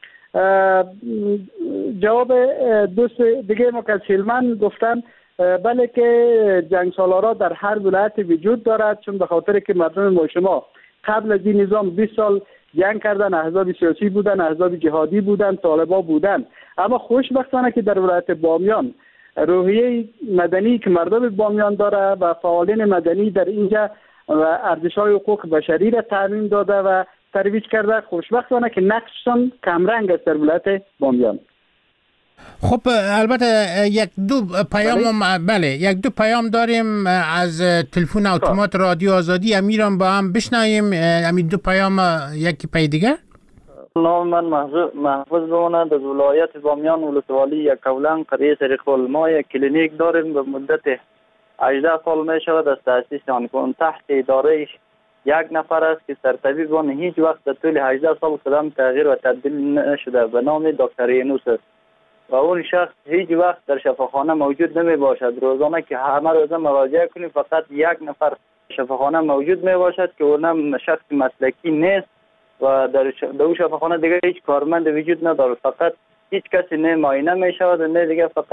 جواب دوست دیگه ما که از هلمند گفتن بله که جنگ سالارا در هر ولایت وجود دارد، چون به خاطر که مردم ما شما قبل از این نظام بیست سال جنگ کردن، احزاب سیاسی بودن، احزاب جهادی بودن، طالبا بودن. اما خوشبختانه که در ولایت بامیان روحیه مدنی که مردم بامیان داره و فعالین مدنی در اینجا و ارزش‌های حقوق بشری را تامین داده و ترویج کرده. خوشبختانه که نقششان کمرنگ است در ولایت بامیان. خب البته یک دو پیام بله. بله یک دو پیام داریم از تلفن اتومات رادیو آزادی. امیرم با هم بشنویم امید دو پیام یکی پی دیگه. نام من محفوظ بماند از ولایت بامیان ولسوالی یکولن قریه طریق ما یک کلینیک داریم به مدت هجده سال می شود از تأسیس آن که تحت اداره یک نفر است که سرطبیب آن هیچ وقت در طول هجده سال قدم تغییر و تبدیل نشده به نام دکتر ینوس است و اون شخص هیچ وقت در شفاخانه موجود نمی باشد. روزانه که همه روزه مراجعه کنیم فقط یک نفر شفاخانه موجود می باشد که اونم شخص مسلکی نیست و در اون شفاخانه دیگه هیچ کارمند وجود نداره. فقط هیچ کسی نه معاینه می شود و نه دیگه فقط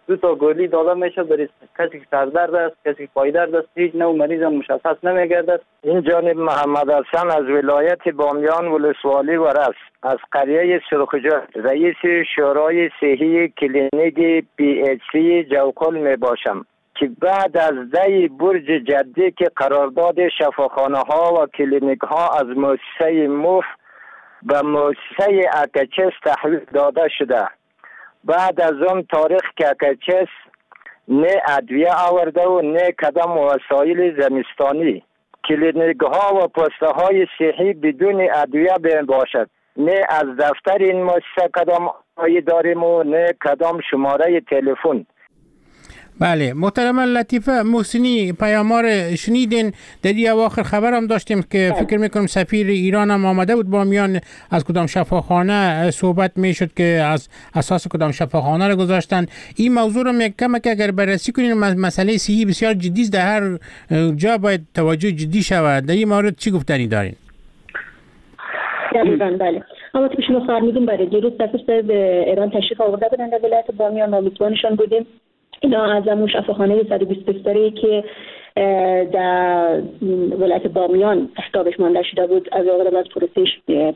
دو تا گلی داده میشه برای کسی که سردرد است، کسی که پایدرد است. هیچ نوع مریض هم مشخص نمیگردد. این جانب محمد حسن از ولایت بامیان ولسوالی ورس از قریه سرخجه رئیس شورای صحی کلینیک پی اچ سی جوکل می باشم که بعد از دی برج جدی که قرارداد شفاخانه ها و کلینیک ها از مؤسسه موف به مؤسسه اکچس تحویل داده شده، بعد از اون تاریخ که اکچس نه ادویه آورده و نه کدام وسایل زمستانی، کلینیک ها و پسته های صحی بدون ادویه بین باشد، نه از دفتر این مؤسسه کدام آیه داریم و نه کدام شماره تلفن. بله محترم لطیفه محسنی پیامار شنیدین. در این اواخر خبر هم داشتیم که فکر میکنم سفیر ایران هم آمده بود با میان از کدام شفاخانه صحبت میشد که از اساس کدام شفاخانه رو گذاشتن. این موضوع رو میگم که اگر بررسی کنیم مسئله صحی بسیار جدی است، در هر جا باید توجه جدی شود. در این مورد چی گفتنی دارین؟ دقیقاً بله. اما که شما فرمودین برای دیروز سفیر به ایران تشریف آورده بودن در ولایت بامیان و میزبانشان بودیم. اینا از همون شفاخانه صد و بیست بستری که در ولایت بامیان احتابش مانده شده بود از آقای از پروسش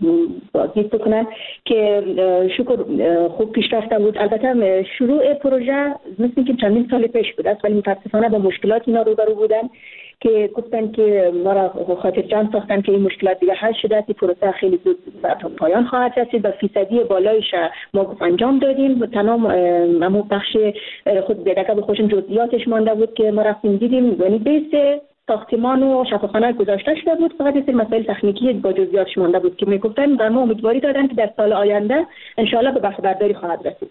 بازدید بکنن که شکر خوب پیش رفته بود. البته شروع پروژه مثل که چندین سال پیش بود است، ولی متاسفانه با مشکلات اینا روبرو بودن که گفتن که ما را خاطر جمع ساختن که این مشکلات دیگه حل شده است، پروسه خیلی زود به پایان خواهد رسید و فیصدی بالایش ما انجام دادیم. تمام همون بخش خود دیگه به خودشون جزئیاتش مانده بود که ما رفتیم دیدیم، یعنی بیس ساختمان و شفاخانه گذاشته شده بود، فقط این مسائل تکنیکی با جزئیاتش مانده بود که میگفتن و ما امیدواری دادن که در سال آینده ان شاءالله به بهره برداری خواهد رسید.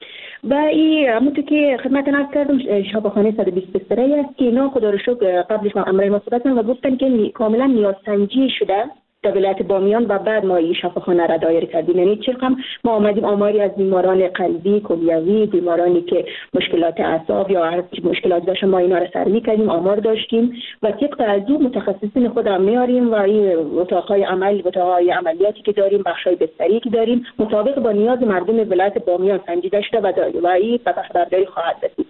و این همونطور که خدمت عرض کردم شفاخانه صد و بیست بستری است که اینا خدا رو شکر قبلش ما امرای ما صحبت کردن و گفتن که کاملا نیازسنجی شده در ولایت بامیان و بعد ما این شفاخانه را دایر کردیم. یعنی چقدر ما آمدیم آماری از بیماران قلبی، کلیوی، بیمارانی که مشکلات اعصاب یا هر مشکلات داشتن ما اینا را سرمی کردیم، آمار داشتیم و طبق از دو متخصصین خود را میاریم و این اتاقهای عمل، اتاقهای عملیاتی که داریم، بخشای بستری که داریم مطابق با نیاز مردم ولایت بامیان سنجیده شده و و این به بهره‌برداری خواهد رسید.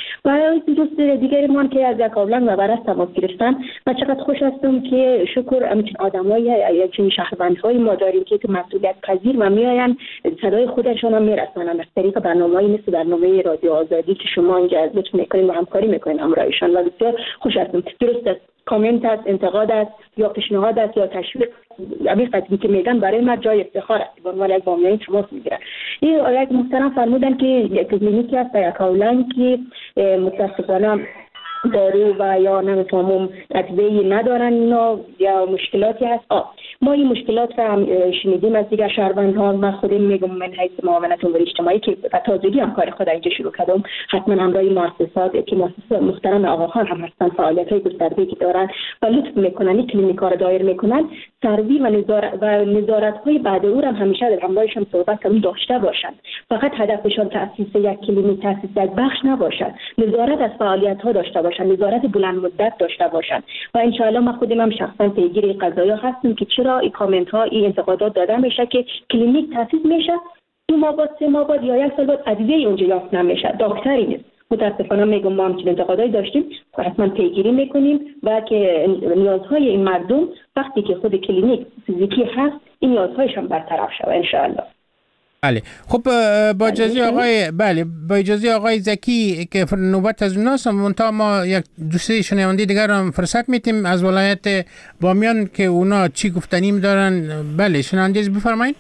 و دوست دیگری من که از کابلان و برس تماس گرفتن و چقدر خوش هستم که شکر همچین آدمای یعنی شهروندهای ما داریم که تو مسئولیت پذیر و میاین صدای خودشون هم میرسونن از طریق برنامه‌ای مثل برنامه رادیو آزادی که شما اینجا لطف میکنین و همکاری میکنین همراهشان و بسیار خوش هستم. درست است، کامنت است، انتقاد است یا پیشنهاد است یا تشویق، همین قضیه که میگن برای ما جای افتخار است. به عنوان یک بامیانی تماس میگیرن. این آقای محترم فرمودن که یک کلینیکی است در کاولان که متاسفانه دارو و یا نمیفهمم ادویه ندارن اینا یا مشکلاتی هست. آه. ما این مشکلات را هم شنیدیم از دیگر شهروندها. من خودم میگم من حیث معاونت امور اجتماعی که تازگی هم کار خود اینجا شروع کردم، حتما همراه مؤسسات که مؤسسه محترم آقا خان هم هستن، فعالیت‌های گسترده‌ای که دارن و لطف میکنن این کلینیک‌ها را دایر میکنن، سروی و نظارت و نظارت‌های بعد او هم همیشه در همراهش هم صحبت کردن داشته باشن. فقط هدفشون تأسیس یک کلینیک، تأسیس یک بخش نباشد، نظارت از فعالیت‌ها داشته باشن، نظارت بلند مدت داشته باشن و ان شاء الله ما خودم هم شخصا پیگیر قضایا هستیم که چرا این کامنت ها این انتقادات داده میشه که کلینیک تأسیس میشه دو ماه بعد سه ماه بعد یا یک سال بعد ادویه اونجا یافت نمیشه، دکتری نیست. متاسفانه میگم ما همچین انتقادایی داشتیم و حتما پیگیری میکنیم و که نیازهای این مردم وقتی که خود کلینیک فیزیکی هست این نیازهایشان برطرف شود ان شاء الله. بله خب با اجازه آقای بله با اجازه آقای زکی که نوبت از اوناست، منتها ما یک دوسته شنونده دیگر هم فرصت میتیم از ولایت بامیان که اونا چی گفتنیم دارن. بله شنونده بفرمایید.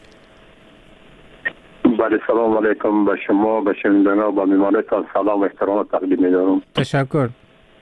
بله سلام علیکم به شما، به شنوندگان و به میهمانتان سلام و احترام تقدیم می‌دارم. تشکر.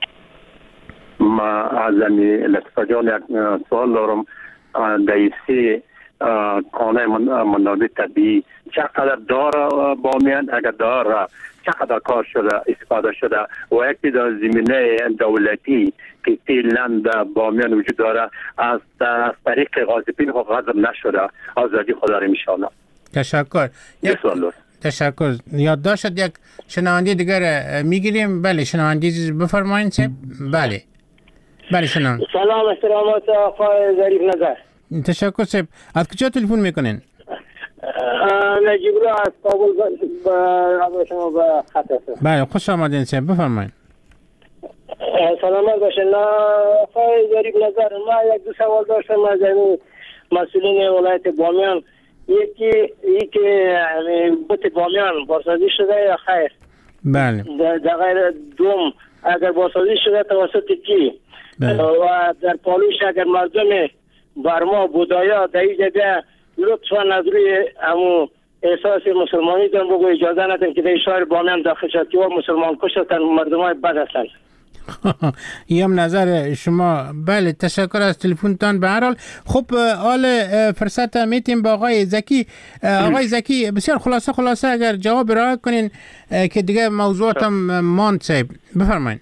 ما از لطفا جان یک سوال دارم. دایسی کانه منابع طبیعی چقدر داره بامیان؟ اگر داره چقدر کار شده استفاده شده و یکی در زمینه دولتی که فعلا در بامیان وجود داره از طریق غاصبین خود غصب نشده آزادی خود داره انشاءالله. تشکر. یک تشکر. یادداشت یک شنونده دیگر میگیریم. بله شنونده بفرمایید سب. بله بله شنونده. سلام احترامات آقای ظریف نظر. تشکر سب. از کجا تلفن میکنین؟ نجیب الله از کابل با شما به خط هستم. بله خوش آمدین سه بفرمایید. سلامت باشین. آقای جریب نظر ما یک دو سوال داشتم از مسئولین ولایت بامیان. یکی یکی بوت بامیان بازسازی شده یا خیر؟ بله. در غیر دوم اگر بازسازی شده توسط کی؟ بله. و در پالوش اگر مردم برما بودایا در این جگه لطفا از روی امو احساس مسلمانی دارم بگو اجازه ندارم که در شهر بامیان داخل شد که مسلمان کشتن مردم های بد هستن. این هم نظر شما. بله تشکر از تلفنتان. به هر حال خب حال فرصت میتیم با آقای زکی. آقای زکی بسیار خلاصه خلاصه اگر جواب ارائه کنین که دیگه موضوعات هم ماند صاحب بفرمایید.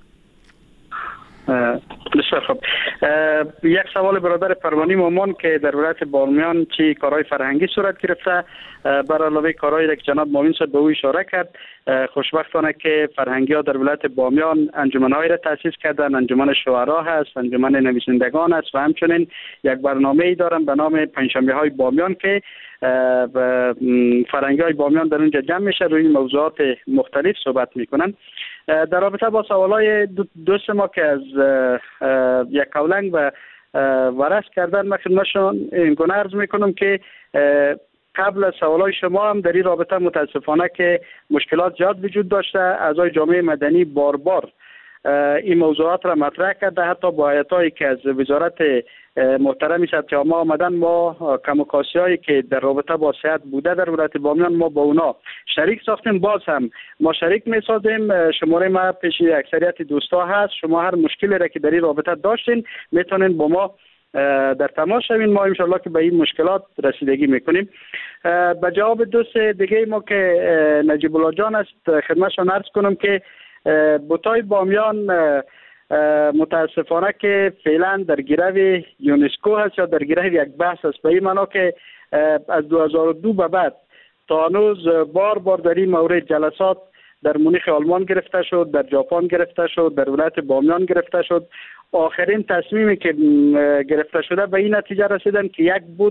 بسیار خوب. یک سوال برادر پروانی مامان که در ولایت بامیان چی کارهای فرهنگی صورت گرفته، بر علاوه کارهایی که جناب معاون صاحب به او اشاره کرد، خوشبختانه که فرهنگی ها در ولایت بامیان انجمن‌هایی را تأسیس کردن. انجمن شعرا هست، انجمن نویسندگان است و همچنین یک برنامه‌ای دارن به نام پنجشنبه‌های بامیان که فرهنگی های بامیان در اونجا جمع میشه، روی موضوعات مختلف صحبت میکنن. در رابطه با سوالای دوست ما که از یک کولنگ و ورش کردن، من خدمتشون این گونه عرض میکنم که قبل از سوالای شما هم در این رابطه متاسفانه که مشکلات زیاد وجود داشته. اعضای جامعه مدنی بار بار این موضوعات را مطرح کرده، حتی با هیئت‌هایی که از وزارت محترم ثبت ما آمدن، ما کمکاسی‌هایی که در رابطه با صحت بوده در ولایت بامیان ما با اونا شریک ساختیم. باز هم ما شریک می‌سازیم. شماره ما پیش اکثریت دوستا هست. شما هر مشکلی را که در این رابطه داشتین میتونین با ما در تماس شوین. ما انشالله که به این مشکلات رسیدگی میکنیم. به جواب دوست دیگه ما که نجیب الله جان است خدمتشان عرض کنم که بوتای بامیان متاسفانه که فعلا در گرو یونسکو هست یا در گرو یک بحث است، به این معنا که از دو هزار و دو به بعد تا هنوز بار بار در این مورد جلسات در مونیخ آلمان گرفته شد، در ژاپن گرفته شد، در ولایت بامیان گرفته شد. آخرین تصمیمی که گرفته شده به این نتیجه رسیدن که یک بود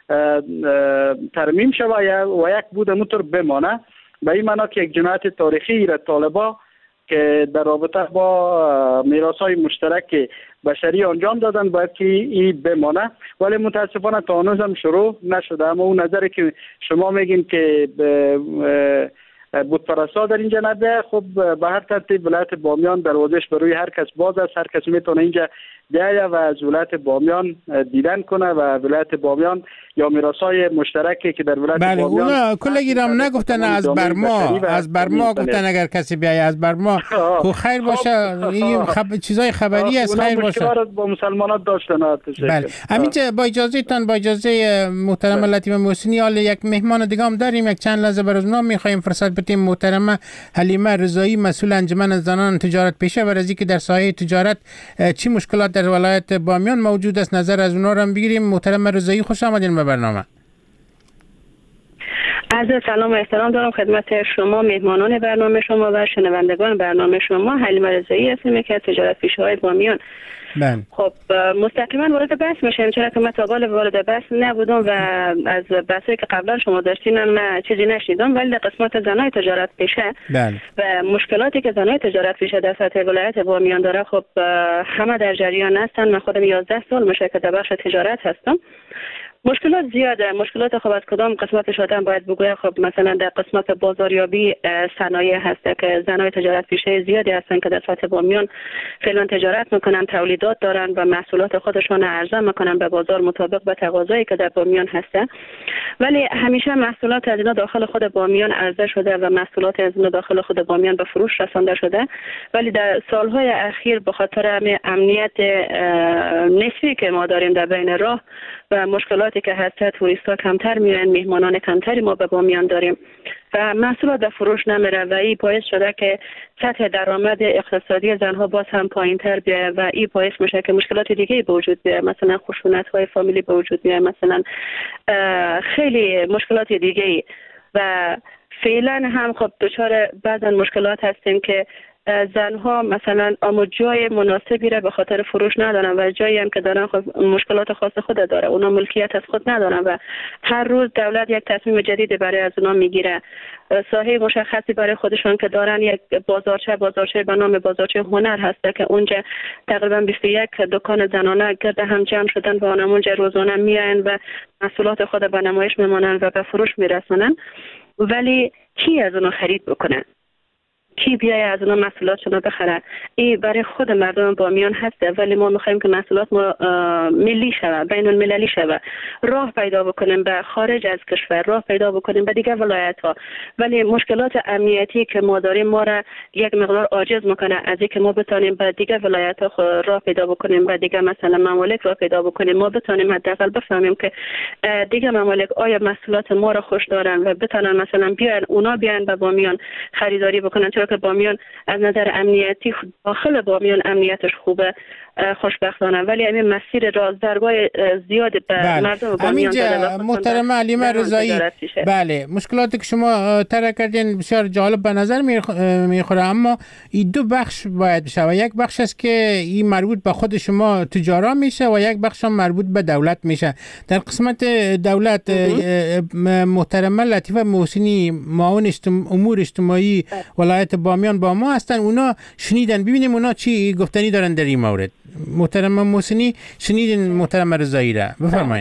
ترمیم شود و یک بود همونطور بمانه. به این معنا که یک جنایت تاریخی را طالبا که در رابطه با میراث‌های مشترک بشری انجام دادن باید که این بمانه، ولی متاسفانه تا هنوز هم شروع نشده. اما اون نظری که شما میگین که بودپرستا در اینجا نده، خب به هر ترتیب ولایت بامیان دروازش بروی هر کس باز است. هر کس میتونه اینجا بیایه و از ولایت بامیان دیدن کنه و ولایت بامیان یا میراث‌های مشترکی که در ولایت بله بامیان اونا کلگیرم نگفتن از برما از برما گفتن اگر کسی بیایه از برما خب خیر باشه. این خب چیزای خبری است، خیر باشه. اونا با مسلمانات داشتن. بله همینجا با اجازه تان با اجازه محترم لطیف محسنی حال یک مهمان دیگه هم داریم. یک چند لحظه برای اونا می‌خوایم فرصت بدیم. محترمه حلیمه رضایی مسئول انجمن زنان تجارت پیشه و از اینکه در ساحه تجارت چی مشکلات در ولایت بامیان موجود است نظر از اونها رو هم بگیریم. محترم رضایی خوش آمدین به برنامه. عرض سلام و احترام دارم خدمت شما مهمانان برنامه شما و شنوندگان برنامه شما. حلیمه رضایی هستم که از تجارت پیشه های بامیان. بله. خب مستقیما وارد بحث میشم، چرا که من تا قبل وارد بحث نبودم و از بحثی که قبلا شما داشتین من چیزی نشنیدم، ولی در قسمت زنای تجارت پیشه بله. و مشکلاتی که زنای تجارت پیشه در سطح ولایت بامیان داره، خب همه در جریان هستن. من خودم یازده سال میشه که در بخش تجارت هستم. مشکلات زیاده. مشکلات خب از کدام قسمتش آدم باید بگوید؟ خب مثلا در قسمت بازاریابی صنایع هست که زنای تجارت پیشه زیادی هستن که در سطح بامیان فعلا تجارت میکنن، تولیدات دارن و محصولات خودشون عرضه میکنن به بازار مطابق به تقاضایی که در بامیان هسته، ولی همیشه محصولات از اینا داخل خود بامیان عرضه شده و محصولات از اینا داخل خود بامیان به فروش رسانده شده، ولی در سالهای اخیر به خاطر امنیت نسبی که ما داریم در بین راه و مشکلاتی که هست، توریستا کمتر میرن، میهمانان کمتری ما به بامیان داریم و محصولات به فروش نمیره و این باعث شده که سطح درآمد اقتصادی زنها باز هم پایینتر بیاد و این باعث میشه که مشکلات دیگه به وجود بیاد، مثلا خشونت های فامیلی به وجود بیاد، مثلا خیلی مشکلات دیگه. و فعلا هم خب دچار بعضا مشکلات هستیم که زنها مثلا اما جای مناسبی را به خاطر فروش ندارن و جایی هم که دارن خب مشکلات خاص خود داره، اونا ملکیت از خود ندارن و هر روز دولت یک تصمیم جدید برای از اونا میگیره. ساحه مشخصی برای خودشون که دارن، یک بازارچه بازارچه به نام بازارچه هنر هسته که اونجا تقریبا بیست و یک دکان زنانه گرد هم جمع شدن و اونجا روزانه میاین و محصولات خود به نمایش میمانن و به فروش میرسونن. ولی کی از اونا خرید بکنه؟ کی بیای از اونا محصولاتشون بخره؟ این برای خود مردم بامیان هسته، ولی ما میخوایم که محصولات ما ملی شوه، بین المللی شوه، راه پیدا بکنیم به خارج از کشور، راه پیدا بکنیم به دیگه ولایت ها. ولی مشکلات امنیتی که ما داریم ما را یک مقدار عاجز میکنه از اینکه ما بتونیم به دیگه ولایت ها راه پیدا بکنیم، به دیگه مثلا ممالک راه پیدا بکنیم. ما بتونیم حداقل بفهمیم که دیگه ممالک آیا محصولات ما را خوش دارن و بتونن مثلا بیان اونا بیان به بامیان خریداری بکنن، چرا که بامیان از نظر امنیتی داخل بامیان امنیتش خوبه خوشبختانه، ولی همین مسیر رازدرگاه زیاد به بله. مردم بامیان داره. محترم علیمه رضایی، بله مشکلاتی که شما طرح کردین بسیار جالب به نظر میخوره، اما این دو بخش باید بشه و یک بخش است که این مربوط به خود شما تجارا میشه و یک بخش هم مربوط به دولت میشه. در قسمت دولت محترم لطیفه محسنی معاون امور اجتماعی ولایت بامیان با ما هستن، اونا شنیدن، ببینیم اونا چی گفتنی دارن در این مورد. محترم محسنی شنیدین محترم رضایی را، بفرمایین.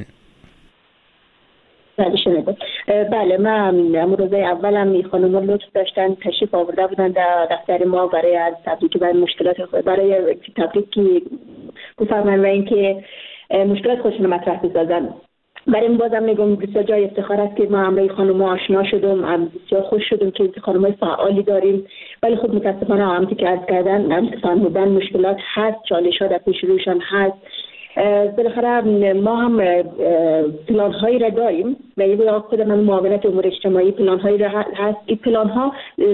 بله شنیدم. بله من امروز اولم می خانم لطف داشتن تشریف آورده بودن در دفتر ما برای از تبریک برای مشکلات برای تبریک بفرمایید و اینکه مشکلات خودشون مطرح بسازن. برای این بازم میگم بسیار جای افتخار است که ما همراه خانم آشنا شدم، بسیار خوش شدم که خانم‌های فعالی داریم، ولی خود متاسفانه همونطور که عرض کردن هم فهمیدن مشکلات هست، چالش‌ها در پیش روشان هست. بالاخره ما هم پلان‌هایی را داریم و یه خود من معاونت امور اجتماعی پلان‌هایی را هست. این پلان‌ها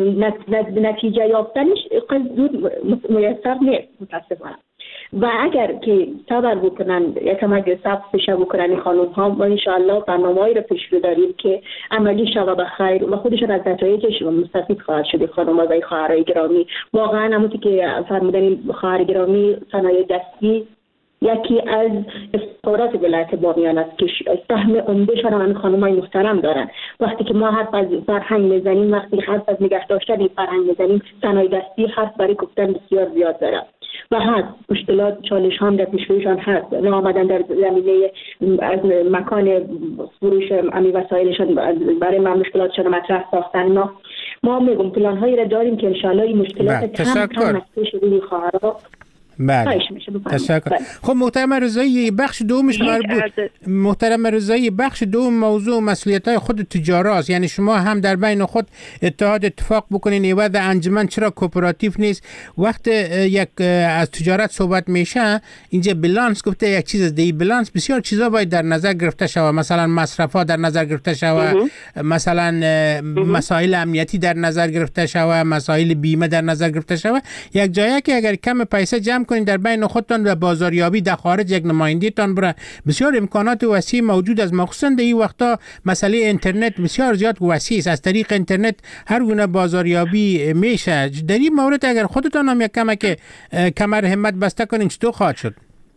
نتیجه یافتنش زود میسر نیست متاسفانه، و اگر که صبر بکنن یکم اگر صبر بشه بکنن این خانم ها، ما انشاءالله برنامه‌ای رو پیش رو داریم که عملی شود به خیر و خودشون از نتایجش مستفید خواهد شد. خانم ها و خواهرای گرامی واقعا همونطور که فرمودن خواهر گرامی صنایع دستی یکی از افتخارات ولایت بامیان است که سهم عمده‌شان هم خانم‌های محترم دارن. وقتی که ما حرف از فرهنگ میزنیم، وقتی حرف از نگه داشتن این فرهنگ میزنیم، صنایع دستی حرف برای گفتن بسیار زیاد داره و هست مشکلات چالش هم در پیش رویشان هست. نه آمدن در زمینه از مکان فروش امی وسایلشان برای ما مشکلاتشان مطرح ساختن. ما ما میگم پلان هایی را داریم که ان شاء الله این مشکلات کم کم از پیش روی خواهرها بله تشکر. خب محترم رضایی بخش دومش مربوط محترم رضایی بخش دوم موضوع مسئولیت‌های خود تجاراست، یعنی شما هم در بین خود اتحاد اتفاق بکنین عوض انجمن چرا کوپراتیو نیست؟ وقت یک از تجارت صحبت میشه اینجا بالانس گفته یک چیز از دی بالانس بسیار چیزا باید در نظر گرفته شود، مثلا مصرف‌ها در نظر گرفته شود، مثلا مسائل امنیتی در نظر گرفته شود، مسائل بیمه در نظر گرفته شود. یک جایی که اگر کم پیسه جمع کنین در بین خودتان و بازاریابی در خارج یک نماینده تان بره، بسیار امکانات وسیع موجود است. مخصوصا در این وقتا مسئله اینترنت بسیار زیاد وسیع است، از طریق اینترنت هر گونه بازاریابی میشه. در این مورد اگر خودتان هم یک کمک کمر همت بسته کنین چطور خواهد شد؟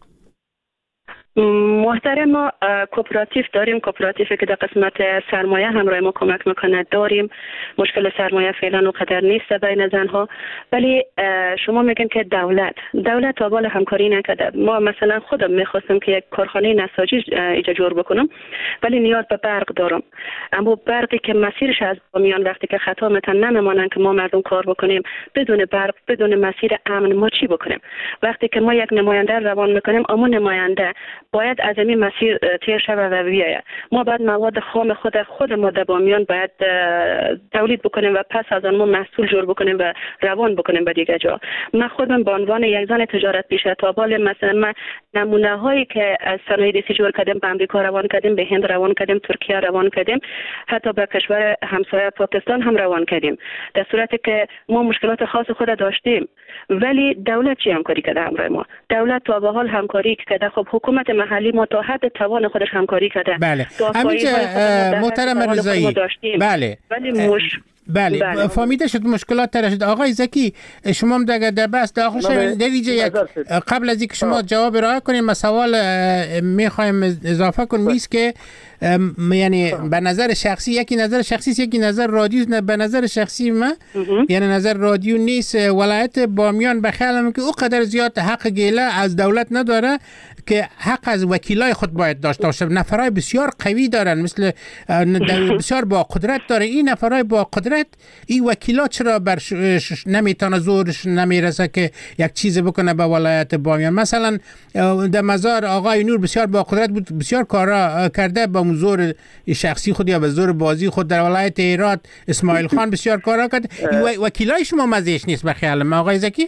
محترم ما کوپراتیو داریم، کوپراتیوی که در قسمت سرمایه همراه ما کمک میکنه داریم. مشکل سرمایه فعلا اونقدر نیست بین زنها، ولی شما میگن که دولت دولت تا بالا همکاری نکرده. ما مثلا خودم میخواستم که یک کارخانه نساجی ایجا جور بکنم، ولی نیاز به برق دارم، اما برقی که مسیرش از بامیان وقتی که خطا میتن نمیمانن که ما مردم کار بکنیم بدون برق بدون مسیر امن ما چی بکنیم؟ وقتی که ما یک نماینده روان میکنیم، اما نماینده باید از این مسیر تیر شود و بیاید. ما باید مواد خام خود خود ما در بامیان باید تولید بکنیم و پس از آن ما محصول جور بکنیم و روان بکنیم به دیگه جا. من خودم به عنوان یک زن تجارت پیشه تا بال مثلا من نمونه هایی که از صنایع دستی جور کردیم به امریکا روان کردیم، به هند روان کردیم، ترکیه روان کردیم، حتی به کشور همسایه پاکستان هم روان کردیم، در صورتی که ما مشکلات خاص خود داشتیم. ولی دولت چی همکاری کرده همراه ما؟ دولت تا به حال همکاری کرده. خب حکومت محلی ما تا حد توان خودش همکاری کرده. بله. همینجا محترم رضایی. بله. ولی مش بله, بله. فهمیده شد مشکلات تر شد. آقای زکی شما هم دیگه در بس داخل شوید در اینجا یک قبل از اینکه شما جواب ارائه کنیم ما سوال میخوایم اضافه کنیم نیست که یعنی به نظر شخصی یکی نظر شخصی است یکی نظر رادیو به نظر شخصی ما یعنی نظر رادیو نیست ولایت بامیان به خیالم که او قدر زیاد حق گله از دولت نداره که حق از وکیلای خود باید داشته باشه. نفرای بسیار قوی دارن مثل بسیار با قدرت داره. این نفرای با قدرت این وکیلا چرا بر نمیتونه زورش نمیرسه که یک چیز بکنه به ولایت بامیان؟ مثلا در مزار آقای نور بسیار با قدرت بود بسیار کارا کرده با زور شخصی خود یا به زور بازی خود. در ولایت هرات اسماعیل خان بسیار کارا کرد. وکیلای شما مزهش نیست به خیال من آقای زکی؟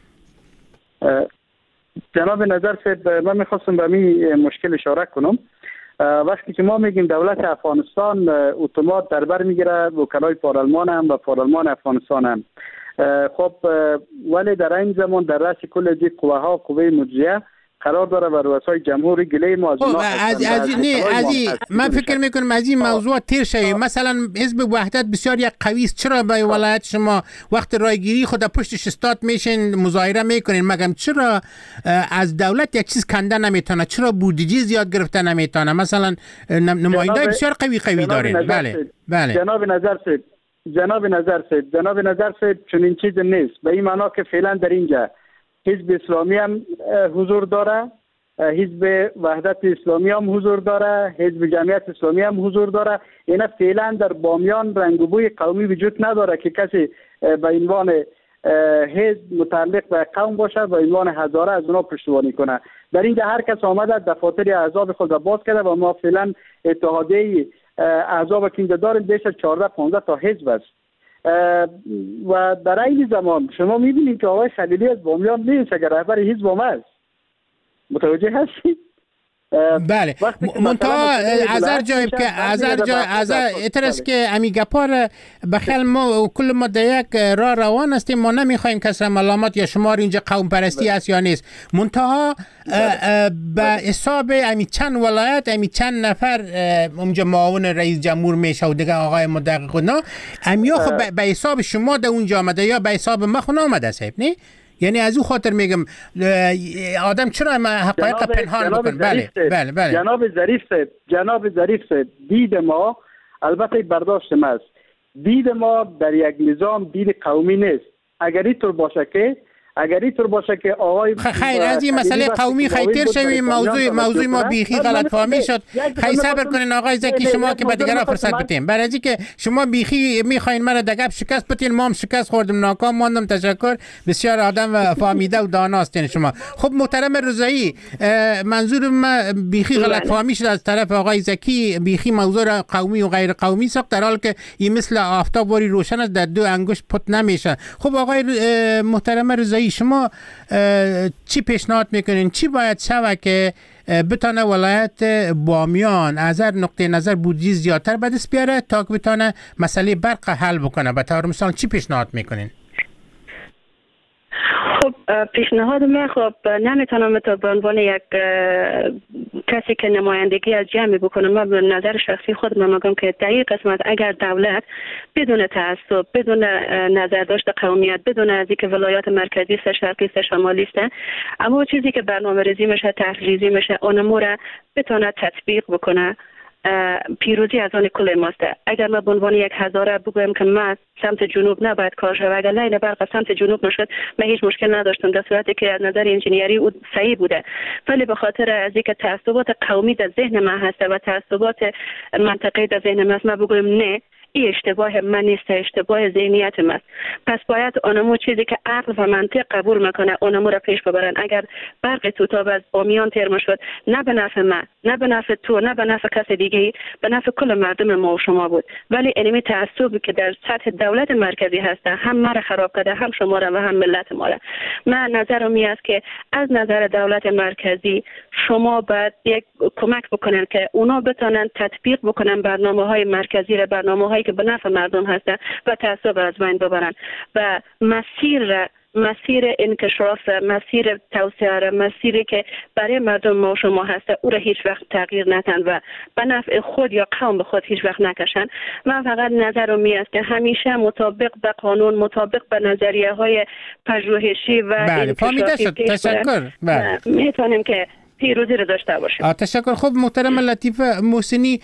جناب نظر صاحب من میخواستم به این مشکل اشاره کنم. وقتی که ما میگیم دولت افغانستان اتومات در بر میگیره وکلای پارلمان هم و پارلمان افغانستان هم، خب ولی در این زمان در رأس کل از قوه ها قوه مجریه قرار داره و رؤسای جمهور گله ما از از از نه از من فکر میکنم از این موضوع تیر شوی. مثلا حزب وحدت بسیار یک قوی است. چرا به ولایت شما وقت رایگیری خود پشتش استاد میشین مظاهره میکنین مگم چرا از دولت یک چیز کنده نمیتونه؟ چرا بودجه زیاد گرفته نمیتونه؟ مثلا نماینده بسیار قوی قوی دارین. بله بله جناب نظر صاحب جناب نظر صاحب جناب نظر صاحب چون این چیز نیست به این معنا که فعلا در اینجا حزب اسلامی هم حضور داره، حزب وحدت اسلامی هم حضور داره، حزب جمعیت اسلامی هم حضور داره. اینا فعلا در بامیان رنگ و بوی قومی وجود نداره که کسی به عنوان حزب متعلق به قوم باشه و عنوان هزاره از اونا پشتیبانی کنه. در اینجا هر کس آمده دفاتر احزاب خود را باز کرده و ما فعلا اتحادیه احزاب که اینجا داریم بیش از چهارده پانزده تا حزب است. و در این زمان شما میبینید که آقای خلیلی از بامیان نیست، اگر رهبر حزب هم است. متوجه هستید؟ بله منتها از هر جایی که از هر جای از اعتراض که امی گپار بخیل ما کل ما در یک راه روان هستیم. ما نمیخوایم کس را ملامت یا شمار اینجا قوم پرستی است یا نیست. منتها به حساب امی چند ولایت امی چند نفر اونجا معاون رئیس جمهور میشه و دیگه آقای مدقق نه امیا خب به حساب شما در اونجا آمده یا به حساب ما خود آمده صاحب نه؟ یعنی از او خاطر میگم آدم چرا حقایق پنهان بکن؟ بله بله بله جناب ظریف صاحب جناب ظریف صاحب دید ما البته برداشت ما است. دید ما در یک نظام دید قومی نیست. اگر اینطور باشه که اگر اینطور باشه که آقای خیر از این مسئله قومی خیتر شویم موضوع موضوع ما بیخی غلط فهمی شد. خیر صبر کنین آقای زکی شما که به دیگران فرصت بدیم. برای از اینکه شما بیخی میخواین مرا دگب شکست بدین ما هم شکست خوردم ناکام ماندم. تشکر بسیار آدم فهمیده و داناستین شما. خب محترم رضایی منظور ما بیخی غلط فهمی شد از طرف آقای زکی. بیخی موضوع قومی و غیر قومی ساخت در حالی که این مثل آفتاب وری روشن است در دو انگشت پت نمیشه. خب آقای محترم رضایی شما چی پیشنهاد میکنین؟ چی باید شوه که بتانه ولایت بامیان از هر نقطه نظر بودجه زیادتر به دست بیاره تا که بتانه مسئله برق حل بکنه؟ به طور مثال چی پیشنهاد میکنین؟ خب پیشنهاد من خب نمیتونم تو به عنوان یک کسی که نمایندگی از جمعی بکنم. من به نظر شخصی خود من میگم که در این قسمت اگر دولت بدون تعصب بدون نظرداشت قومیت بدون از اینکه ولایات مرکزی سه شرقی سه شمالی است اما چیزی که برنامه ریزی میشه تحریزی میشه اونمو را بتونه تطبیق بکنه پیروزی از آن کل ماست. اگر ما به عنوان یک هزاره بگویم که ما سمت جنوب نباید کار شود، اگر لین برق سمت جنوب نشد من هیچ مشکل نداشتم در صورتی که از نظر انجینیری او صحیح بوده. ولی به خاطر از اینکه تعصبات قومی در ذهن من هست و تعصبات منطقه‌ای در ذهن من است ما بگویم نه این اشتباه من نیست، اشتباه ذهنیت من است. پس باید اونمو چیزی که عقل و منطق قبول میکنه اونمو را پیش ببرن. اگر برق توتاب از بامیان ترم شد نه به نفع من نه به نفع تو نه به نفع کس دیگه به نفع کل مردم ما و شما بود. ولی علمی تعصبی که در سطح دولت مرکزی هست هم ما را خراب کرده هم شما را و هم ملت ما را. من نظرم این است که از نظر دولت مرکزی شما باید یک کمک بکنن که اونا بتونن تطبیق بکنن برنامه‌های مرکزی را، برنامه‌های که به نفع مردم هستن و تعصب از بین ببرن و مسیر را مسیر انکشاف، مسیر توسعه، مسیری که برای مردم ما و شما هست او را هیچ وقت تغییر ندن و به نفع خود یا قوم به خود هیچ وقت نکشن. من فقط نظرم می است که همیشه مطابق به قانون، مطابق به نظریه های پژوهشی و بله فهمیده شد. تشکر. بله میتونیم که پیروزی رو داشته باشیم. تشکر. خوب محترم لطیفه محسنی،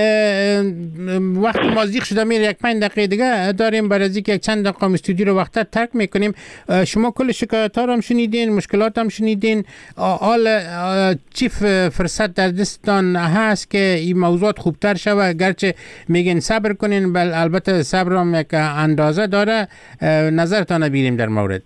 وقت ما زیغ شده، میره یک پنج دقیقه دیگه داریم برای از اینکه یک چند دقیقه استودیو رو وقت ترک میکنیم. شما کل شکایت ها رو هم شنیدین، مشکلات هم شنیدین. حال چی فرصت در دستان هست که این موضوعات خوبتر شود؟ گرچه میگین صبر کنین، بل البته صبر هم یک اندازه داره. نظرتان بگیریم در مورد.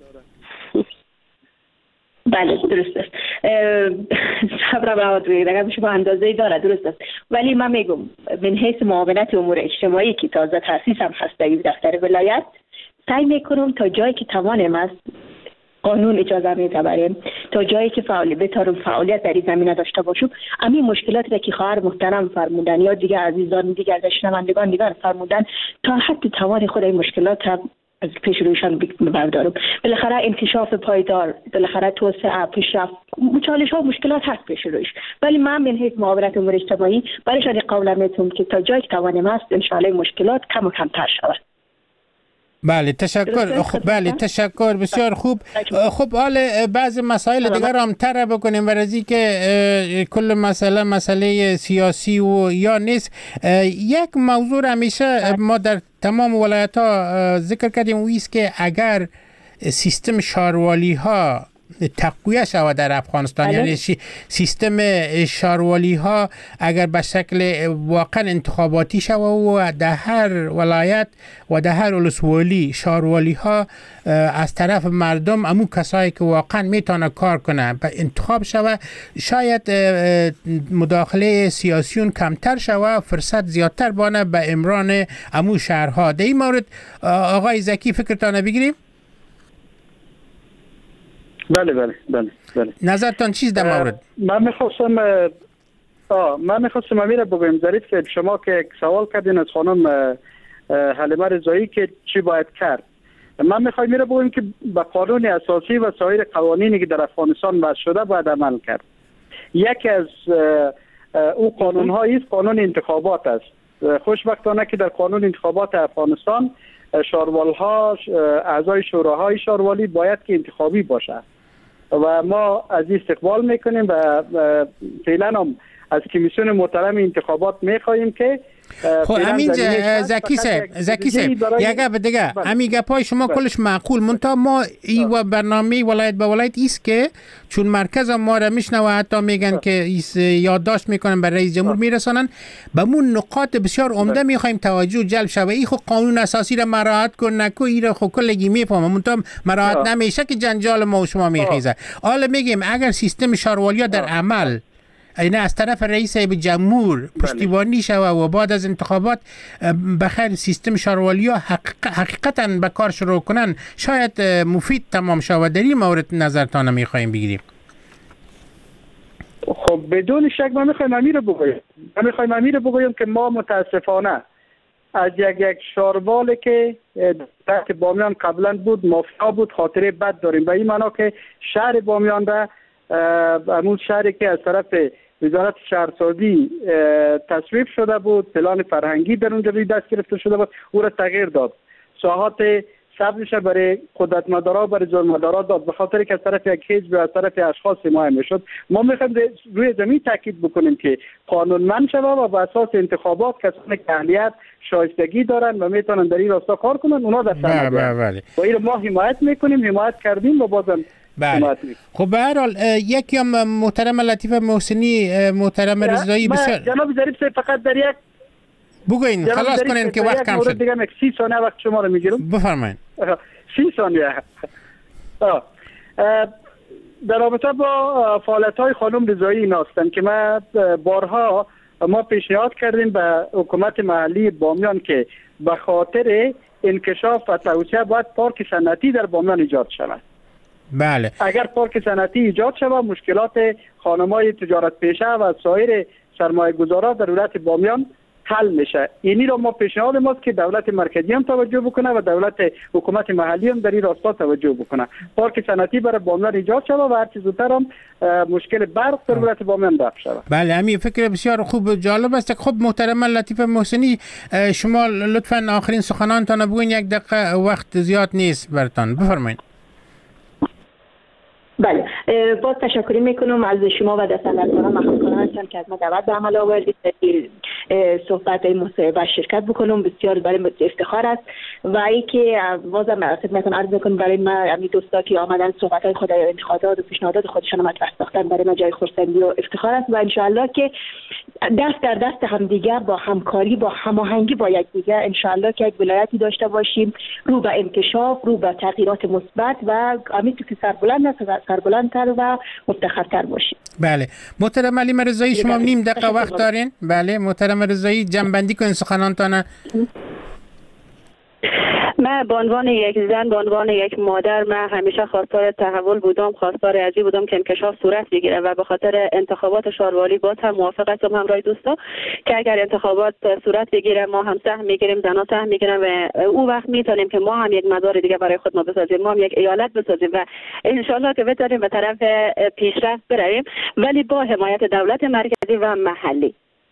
بله درست است. صبر و دیگه شما اندازه‌ای داره، درست است. ولی من میگم من حیث معاونت امور اجتماعی که تازه تأسیس هم هست در دفتر ولایت، سعی میکنم تا جایی که توانم است، قانون اجازه میده تا جایی که فعالیت بتارم فعالیت در این زمینه داشته باشم. همین مشکلاتی را که خواهر محترم فرمودن یا دیگه عزیزان دیگر شنوندگان دیگر فرمودن، تا حد توان خود این مشکلات از پیش رویشان بردارم. بالاخره انکشاف پایدار، بالاخره توسعه، پیشرفت، چالش ها و مشکلات هست پیش رویش، ولی من من هیچ معاونت امور اجتماعی برایشان قول میتونم که تا جایی که توانم است ان شاء الله مشکلات کم و کمتر شود. بله تشکر. خب بله تشکر، بسیار خوب. خب حالا بعض مسائل دیگر هم طرح بکنیم ورزی که کل مسئله مسئله سیاسی و یا نیست. یک موضوع همیشه ما در تمام ولایت ها ذکر کردیم و ایست که اگر سیستم شاروالی ها تقویه شود در افغانستان، یعنی سیستم شاروالی ها اگر به شکل واقعا انتخاباتی شود و در هر ولایت و در هر ولسوالی شاروالی ها از طرف مردم، امو کسایی که واقعا میتونه کار کنه به انتخاب شود، شاید مداخله سیاسیون کمتر شود، فرصت زیادتر بانه به امران امو شهرها. در این مورد آقای زکی فکرتان بگیریم؟ بله بله بله بله. نظرتان چیز در مورد؟ من میخواستم آه من میخواستم امیر بگویم ظریف که شما که سوال کردین از خانم حلیمه رضایی که چی باید کرد، من میخوایم میره بگویم که به قانون اساسی و سایر قوانینی که در افغانستان وضع شده باید عمل کرد. یکی از او قانون هایی است قانون انتخابات است. خوشبختانه که در قانون انتخابات افغانستان شاروال ها، اعضای شوراهای شاروالی باید که انتخابی باشه و ما از این استقبال میکنیم و فعلا هم از کمیسیون محترم انتخابات میخواهیم که خب همین زکی صاحب زکی صاحب یک گپ دیگه، همین گپای شما کلش معقول، منتها ما ای و برنامه ولایت به ولایت ایست که چون مرکز ما را میشنوه، حتی میگن که یادداشت میکنن برای رئیس جمهور میرسانن، به مون نقاط بسیار عمده میخوایم توجه جلب شوه. ای خب قانون اساسی را مراعات کن نکو، ای را خب کلگی میفهمه، منتها مراعات نمیشه که جنجال ما و شما میخیزه. حالا میگیم اگر سیستم شاروالیا در عمل اینه از طرف رئیس جمهور پشتیبانی شوه و بعد از انتخابات بخیر سیستم شاروالی ها حقیقتا به کار شروع کنن، شاید مفید تمام شوه. در این مورد نظرتان میخوایم بگیریم. خب بدون شک ما میخوایم امیر بگویم ما میخوایم امیر بگویم که ما متاسفانه از یک یک شاروالی که در بامیان قبلا بود مافیا بود خاطره بد داریم، به این معنا که شهر بامیان را همون شهری که از طرف وزارت شهرسازی تصویب شده بود، پلان فرهنگی در اونجا دست گرفته شده بود، او را تغییر داد، ساحات سبزش برای قدرتمدارا برای ظلمدارا داد، به خاطر که از طرف یک حزب و از طرف اشخاص حمایت میشد. ما میخوایم روی زمین تاکید بکنیم که قانونمند شوه و بر اساس انتخابات کسانی که اهلیت شایستگی دارن و میتونن در این راستا کار کنن اونا در صحنه بیان و این ما حمایت میکنیم، حمایت کردیم و بازم بله. خب به هر حال یکی هم محترم لطیف محسنی، محترم رضایی بسیار جناب ظریف صاحب فقط در یک بگوین خلاص کنین که وقت کم شد. دیگه سی ثانیه وقت شما رو میگیرم. بفرمایید. سی ثانیه. در رابطه با فعالیت‌های خانم رضایی اینا هستن که ما بارها ما پیشنهاد کردیم به حکومت محلی بامیان که به خاطر انکشاف و توسعه باید پارک صنعتی در بامیان ایجاد شود. بله. اگر پارک صنعتی ایجاد شود مشکلات خانم‌های تجارت پیشه و سایر سرمایه گذارا در ولایت بامیان حل میشه. اینی را ما پیشنهاد ماست که دولت مرکزی هم توجه بکنه و دولت حکومت محلی هم در این راستا توجه بکنه. پارک صنعتی برای بامیان ایجاد شود و هر چیز زودتر هم مشکل برق در ولایت بامیان رفع شود. بله، همین فکر بسیار خوب و جالب است. خب محترم لطیف محسنی، شما لطفاً آخرین سخنانتان بگوین، یک دقیقه وقت زیاد نیست برتان، بفرمایید. بله، باز تشکر میکنم از شما و دستاندرکاران مخلوقان هستم که از ما دعوت به عمل آوردید صحبت مصاحبه شرکت بکنم. بسیار برای ما افتخار است و اینکه بازم خدمتتون عرض میکنم برای ما همین دوستا که آمدن صحبت های خود انتقادات و پیشنهادات خودشان مطرح ساختن برای ما جای خرسندی و افتخار است و ان شاء الله که دست در دست همدیگر با همکاری با هماهنگی با یکدیگر ان شاء الله که یک ولایتی داشته باشیم رو به انکشاف، رو به تغییرات مثبت و همین که سربلند است، سربلندتر و مفتخرتر باشیم. بله، محترم علی رضایی شما نیم دقیقه وقت دارین. بله محترم رضایی، جنبندی کنین سخنانتان. من به عنوان یک زن، به عنوان یک مادر، من همیشه خواستار تحول بودم، خواستار ازی بودم که انکشاف صورت بگیره و به خاطر انتخابات شاروالی باز هم موافق هستم همراه دوستا که اگر انتخابات صورت بگیره ما هم سهم میگیریم، زنا سهم میگیرن و اون وقت میتونیم که ما هم یک مزار دیگه برای خود ما بسازیم، ما هم یک ایالت بسازیم و ان شاء الله که بتونیم به طرف پیشرفت برویم، ولی با حمایت دولت مرکزی و محلی.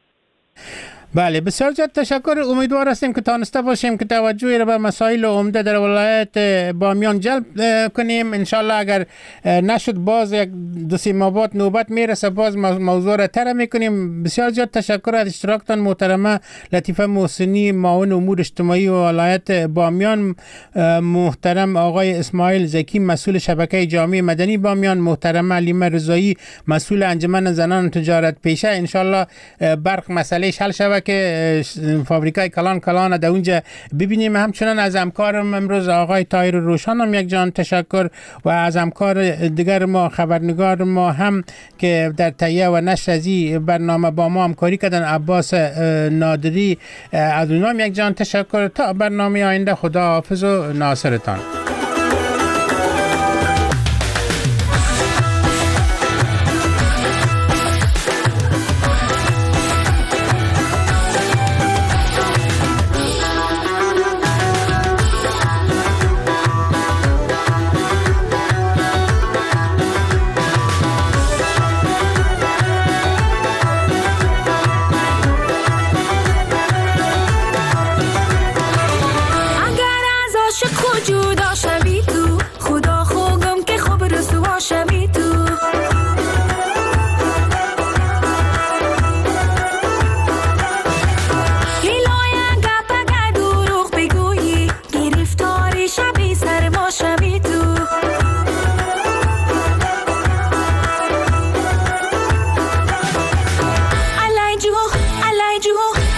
بله، بسیار زیاد تشکر. امیدوار هستیم که تانسته باشیم که توجهی را به مسائل عمده در ولایت بامیان جلب کنیم. انشالله اگر نشد باز یک دو سه ماه بعد نوبت میرسه باز موضوع را طرح میکنیم. بسیار زیاد تشکر از اشتراکتان محترمه لطیفه محسنی، معاون امور اجتماعی ولایت بامیان، محترم آقای اسماعیل زکی مسئول شبکه جامعه مدنی بامیان، محترمه علیمه رضایی مسئول انجمن زنان تجارت پیشه. انشالله برق مسئلهش حل شود که فابریکای کلان کلان در اونجا ببینیم. همچنان از همکارم امروز آقای طاهر روشان هم یک جان تشکر و از همکار دیگر ما خبرنگار ما هم که در تهیه و نشر از این برنامه با ما همکاری کردن، عباس نادری، از اونام یک جان تشکر. تا برنامه آینده خدا حافظ و ناصرتان. I lied you,